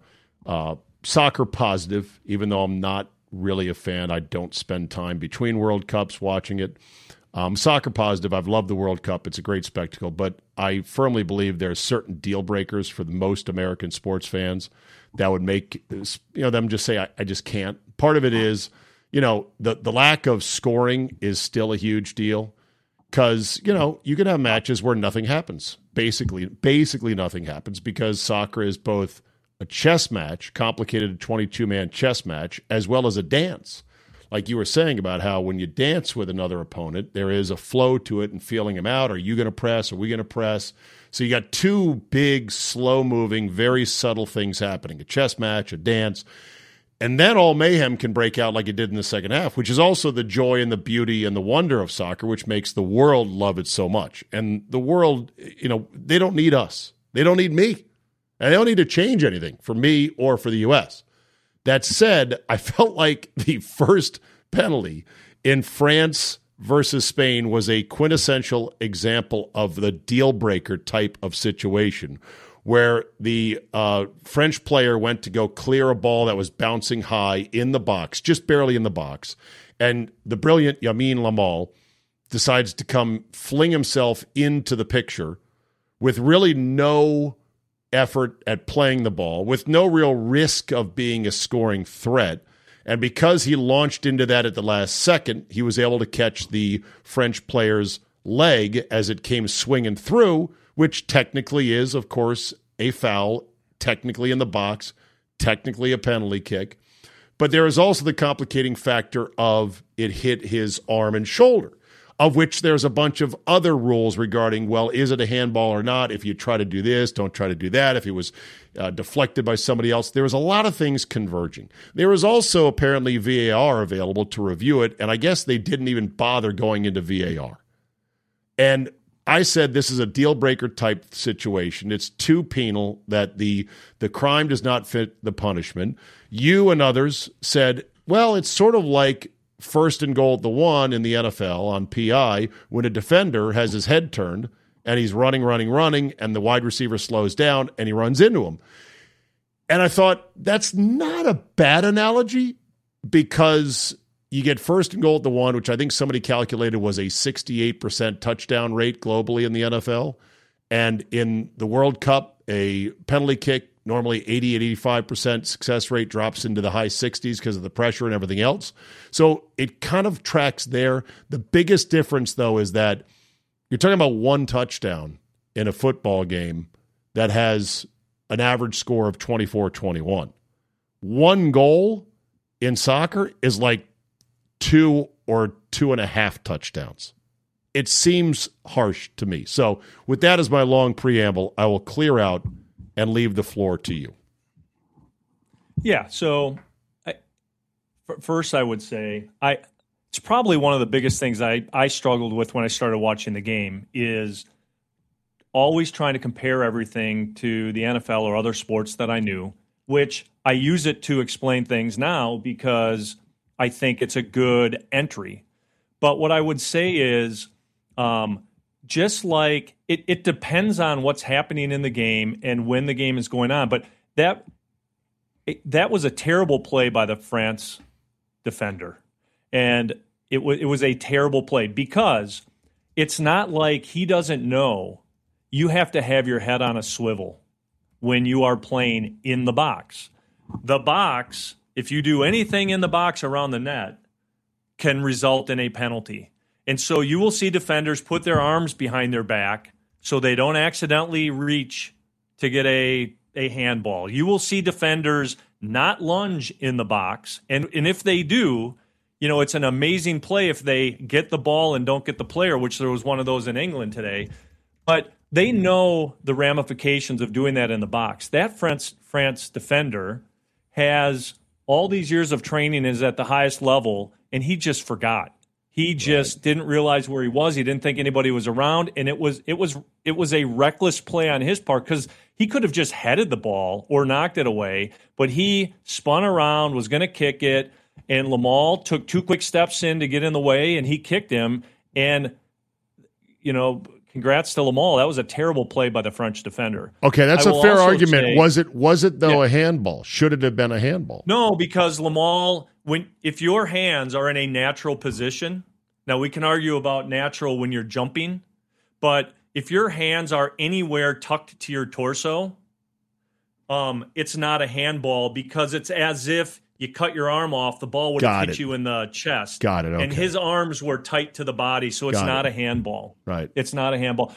soccer positive, even though I'm not really a fan. I don't spend time between World Cups watching it. Soccer positive. I've loved the World Cup. It's a great spectacle, but I firmly believe there are certain deal breakers for the most American sports fans that would make them just say, I just can't. Part of it is, the lack of scoring is still a huge deal because, you can have matches where nothing happens. Basically nothing happens because soccer is both a chess match, complicated 22-man chess match, as well as a dance. Like you were saying about how when you dance with another opponent, there is a flow to it and feeling him out. Are you going to press? Are we going to press? So you got two big, slow-moving, very subtle things happening, a chess match, a dance. And then all mayhem can break out like it did in the second half, which is also the joy and the beauty and the wonder of soccer, which makes the world love it so much. And the world, they don't need us. They don't need me. And they don't need to change anything for me or for the U.S. That said, I felt like the first penalty in France versus Spain was a quintessential example of the deal-breaker type of situation where the French player went to go clear a ball that was bouncing high in the box, just barely in the box, and the brilliant Lamine Yamal decides to come fling himself into the picture with really no effort at playing the ball, with no real risk of being a scoring threat. And because he launched into that at the last second, he was able to catch the French player's leg as it came swinging through, which technically is, of course, a foul, technically in the box, technically a penalty kick. But there is also the complicating factor of it hit his arm and shoulder, of which there's a bunch of other rules regarding, well, is it a handball or not? If you try to do this, don't try to do that. If it was deflected by somebody else, there was a lot of things converging. There was also apparently VAR available to review it, and I guess they didn't even bother going into VAR. And I said this is a deal-breaker type situation. It's too penal that the crime does not fit the punishment. You and others said, well, it's sort of like first and goal at the one in the NFL on PI when a defender has his head turned and he's running, and the wide receiver slows down and he runs into him. And I thought that's not a bad analogy because you get first and goal at the one, which I think somebody calculated was a 68% touchdown rate globally in the NFL. And in the World Cup, a penalty kick, normally 80-85% success rate, drops into the high 60s because of the pressure and everything else. So it kind of tracks there. The biggest difference, though, is that you're talking about one touchdown in a football game that has an average score of 24-21. One goal in soccer is like 2 or 2.5 touchdowns. It seems harsh to me. So with that as my long preamble, I will clear out and leave the floor to you. Yeah, so first I would say it's probably one of the biggest things I struggled with when I started watching the game is always trying to compare everything to the NFL or other sports that I knew, which I use it to explain things now because I think it's a good entry. But what I would say is just like it depends on what's happening in the game and when the game is going on. But that was a terrible play by the France defender. And it was a terrible play because it's not like he doesn't know you have to have your head on a swivel when you are playing in the box. The box, if you do anything in the box around the net, can result in a penalty. And so you will see defenders put their arms behind their back so they don't accidentally reach to get a handball. You will see defenders not lunge in the box. And if they do, it's an amazing play if they get the ball and don't get the player, which there was one of those in England today. But they know the ramifications of doing that in the box. That France defender has all these years of training, is at the highest level, and he just forgot. He just didn't realize where he was. He didn't think anybody was around, and it was a reckless play on his part because he could have just headed the ball or knocked it away, but he spun around, was going to kick it, and Lamal took 2 quick steps in to get in the way, and he kicked him. And congrats to Lamal. That was a terrible play by the French defender. Okay, that's a fair argument. Was it though a handball? Should it have been a handball? No, because Lamal, if your hands are in a natural position, now we can argue about natural when you're jumping, but if your hands are anywhere tucked to your torso, it's not a handball because it's as if you cut your arm off, the ball would have hit you in the chest. Got it. Okay. And his arms were tight to the body, so it's not a handball. Right. It's not a handball.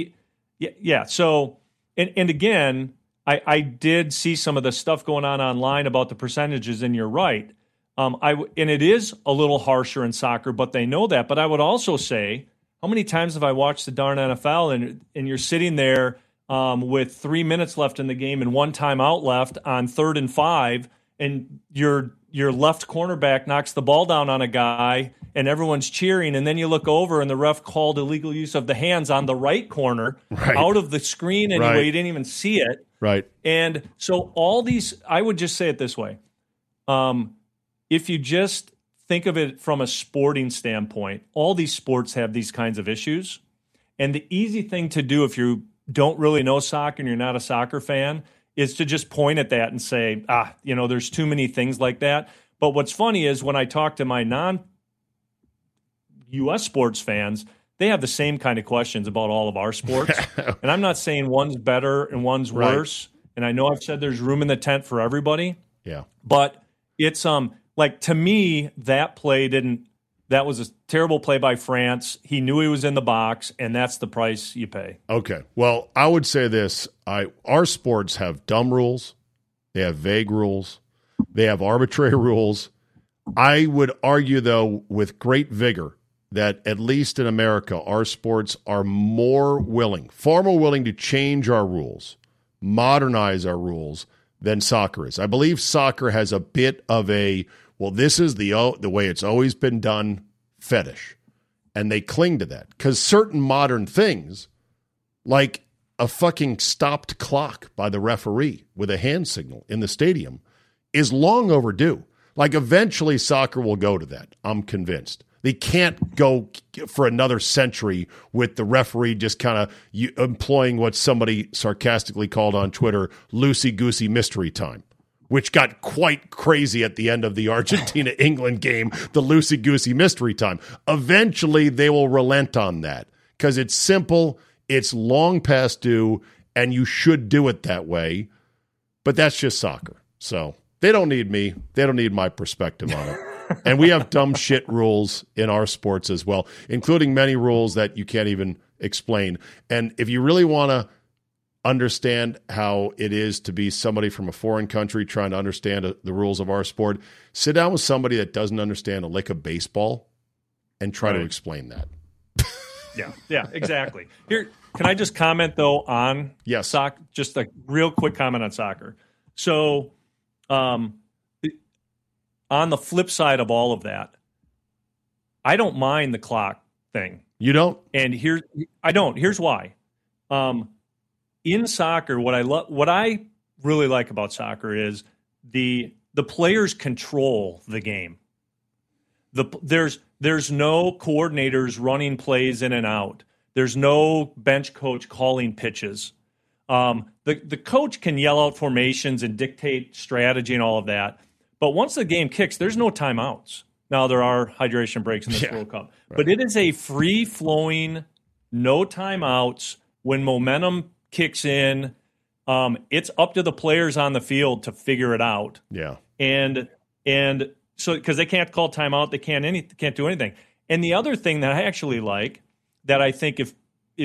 So, and again, I did see some of the stuff going on online about the percentages, and you're right. And it is a little harsher in soccer, but they know that. But I would also say, how many times have I watched the darn NFL and you're sitting there with 3 minutes left in the game and 1 timeout left on 3rd and 5, and your left cornerback knocks the ball down on a guy and everyone's cheering, and then you look over and the ref called illegal use of the hands on the right corner out of the screen anyway. You didn't even see it. Right. And so all these, I would just say it this way. If you just think of it from a sporting standpoint, all these sports have these kinds of issues. And the easy thing to do if you don't really know soccer and you're not a soccer fan is to just point at that and say, there's too many things like that. But what's funny is when I talk to my non-U.S. sports fans, they have the same kind of questions about all of our sports. And I'm not saying one's better and one's worse. And I know I've said there's room in the tent for everybody. Yeah. But it's to me, that was a terrible play by France. He knew he was in the box, and that's the price you pay. Okay. Well, I would say this. Our sports have dumb rules. They have vague rules. They have arbitrary rules. I would argue, though, with great vigor that at least in America, our sports are far more willing to change our rules, modernize our rules than soccer is. I believe soccer has a bit of this is the way it's always been done fetish. And they cling to that because certain modern things, like a fucking stopped clock by the referee with a hand signal in the stadium, is long overdue. Like eventually soccer will go to that. I'm convinced. They can't go for another century with the referee just kind of employing what somebody sarcastically called on Twitter loosey-goosey mystery time, which got quite crazy at the end of the Argentina-England game, the loosey-goosey mystery time. Eventually, they will relent on that because it's simple, it's long past due, and you should do it that way. But that's just soccer. So they don't need me. They don't need my perspective on it. And we have dumb shit rules in our sports as well, including many rules that you can't even explain. And if you really want to understand how it is to be somebody from a foreign country trying to understand the rules of our sport, sit down with somebody that doesn't understand a lick of baseball and try to explain that. Yeah, exactly. Here, can I just comment, though, on soccer? Just a real quick comment on soccer. So, on the flip side of all of that, I don't mind the clock thing. You don't? And I don't. Here's why. In soccer, what I really like about soccer is the players control the game. There's no coordinators running plays in and out. There's no bench coach calling pitches. The coach can yell out formations and dictate strategy and all of that. But once the game kicks, there's no timeouts. Now, there are hydration breaks in this World Cup. Right. But it is a free-flowing, no timeouts. When momentum kicks in, it's up to the players on the field to figure it out. Yeah. And so because they can't call timeout, they can't do anything. And the other thing that I actually like, that I think if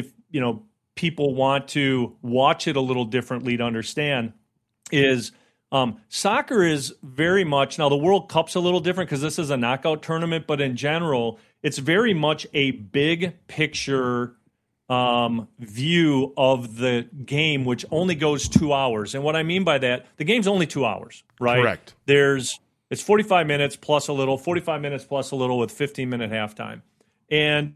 people want to watch it a little differently to understand, is soccer is very much, now the World Cup's a little different because this is a knockout tournament, but in general, it's very much a big picture view of the game, which only goes 2 hours. And what I mean by that, the game's only 2 hours, right? Correct. It's 45 minutes plus a little, 45 minutes plus a little with 15-minute halftime. And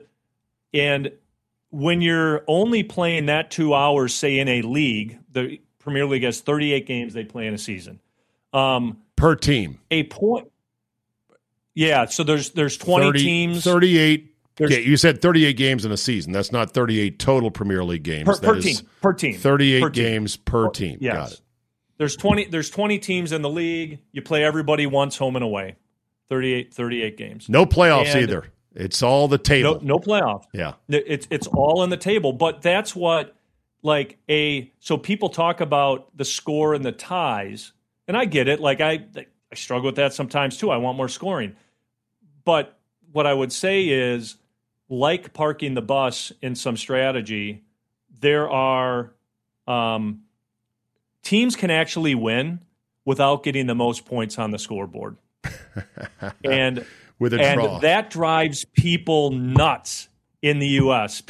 when you're only playing that 2 hours, say in a league, the Premier League has 38 games they play in a season. Per team. A point. Yeah, so there's 20 teams. 38. Okay, you said 38 games in a season. That's not 38 total Premier League games. Per team. 38 games per team. Yes. Got it. There's 20 teams in the league. You play everybody once, home and away. 38 games. No playoffs either. It's all the table. No playoff. Yeah. It's all in the table. But that's what so people talk about the score and the ties, and I get it. Like I struggle with that sometimes too. I want more scoring. But what I would say is, like parking the bus in some strategy, there are teams can actually win without getting the most points on the scoreboard. And with a draw. And that drives people nuts in the U.S.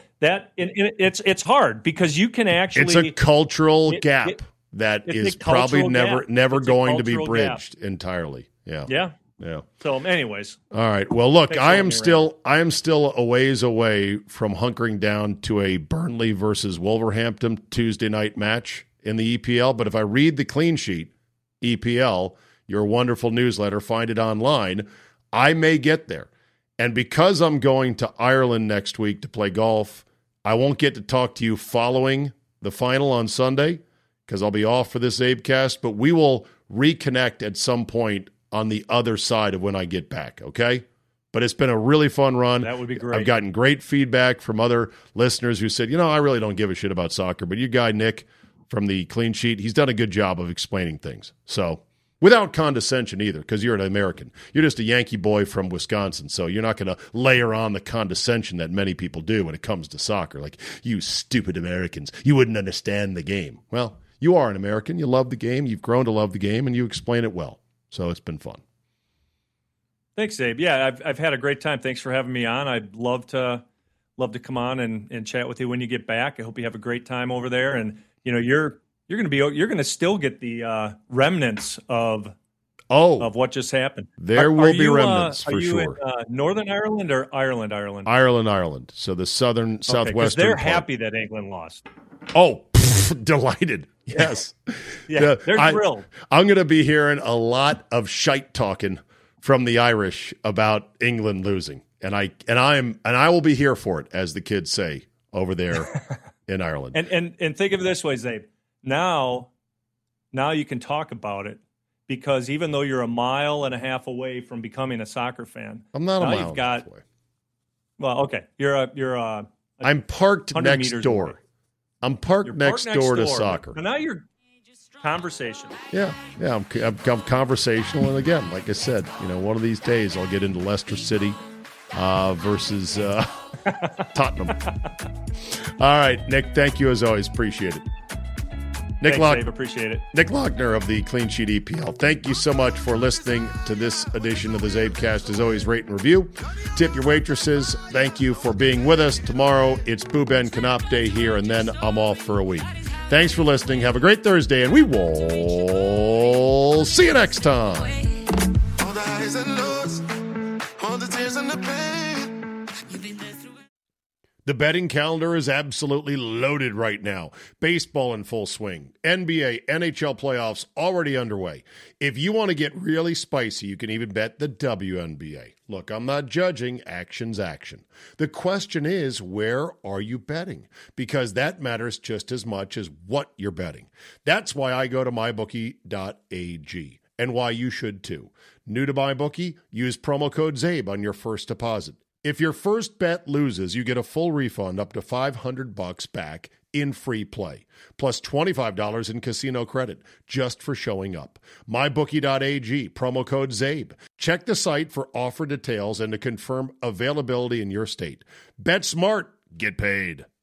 It's hard because you can actually. It's a cultural gap that is probably never going to be bridged entirely. Yeah. Yeah. Yeah. So, anyways. All right. Well, look, I am still a ways away from hunkering down to a Burnley versus Wolverhampton Tuesday night match in the EPL. But if I read the clean sheet, EPL, your wonderful newsletter, find it online, I may get there. And because I'm going to Ireland next week to play golf, I won't get to talk to you following the final on Sunday because I'll be off for this Zabecast. But we will reconnect at some point on the other side of when I get back, okay? But it's been a really fun run. That would be great. I've gotten great feedback from other listeners who said, I really don't give a shit about soccer, but your guy, Nick, from the clean sheet, he's done a good job of explaining things. So, without condescension either, because you're an American. You're just a Yankee boy from Wisconsin, so you're not going to layer on the condescension that many people do when it comes to soccer. Like, you stupid Americans, you wouldn't understand the game. Well, you are an American. You love the game. You've grown to love the game, and you explain it well. So it's been fun. Thanks, Abe. Yeah, I've had a great time. Thanks for having me on. I'd love to come on and chat with you when you get back. I hope you have a great time over there. And you're going to still get the remnants of what just happened. There will be remnants for sure. Are you in Northern Ireland or Ireland? Ireland. So the southwestern. They're happy that England lost. Oh, delighted. Yes. Yeah, they're thrilled. I'm going to be hearing a lot of shite talking from the Irish about England losing. And I will be here for it, as the kids say over there in Ireland. And think of it this way, Zabe. Now you can talk about it because even though you're a mile and a half away from becoming a soccer fan, I'm not a mile and a half away. Well, okay. I'm parked next door. Away. I'm parked next door to soccer. But now you're conversational. Yeah, I'm conversational. And again, like I said, one of these days I'll get into Leicester City versus Tottenham. All right, Nick, thank you as always. Appreciate it. Thanks, Dave. Appreciate it. Nick Lochner of the Clean Sheet EPL. Thank you so much for listening to this edition of the Zabecast. As always, rate and review. Tip your waitresses. Thank you for being with us. Tomorrow, it's Boo Ben Canop Day here, and then I'm off for a week. Thanks for listening. Have a great Thursday, and we will see you next time. All the highs and lows, all the tears and the pain. The betting calendar is absolutely loaded right now. Baseball in full swing. NBA, NHL playoffs already underway. If you want to get really spicy, you can even bet the WNBA. Look, I'm not judging. Action's action. The question is, where are you betting? Because that matters just as much as what you're betting. That's why I go to mybookie.ag and why you should too. New to MyBookie? Use promo code ZABE on your first deposit. If your first bet loses, you get a full refund up to $500 back in free play, plus $25 in casino credit just for showing up. MyBookie.ag, promo code ZABE. Check the site for offer details and to confirm availability in your state. Bet smart, get paid.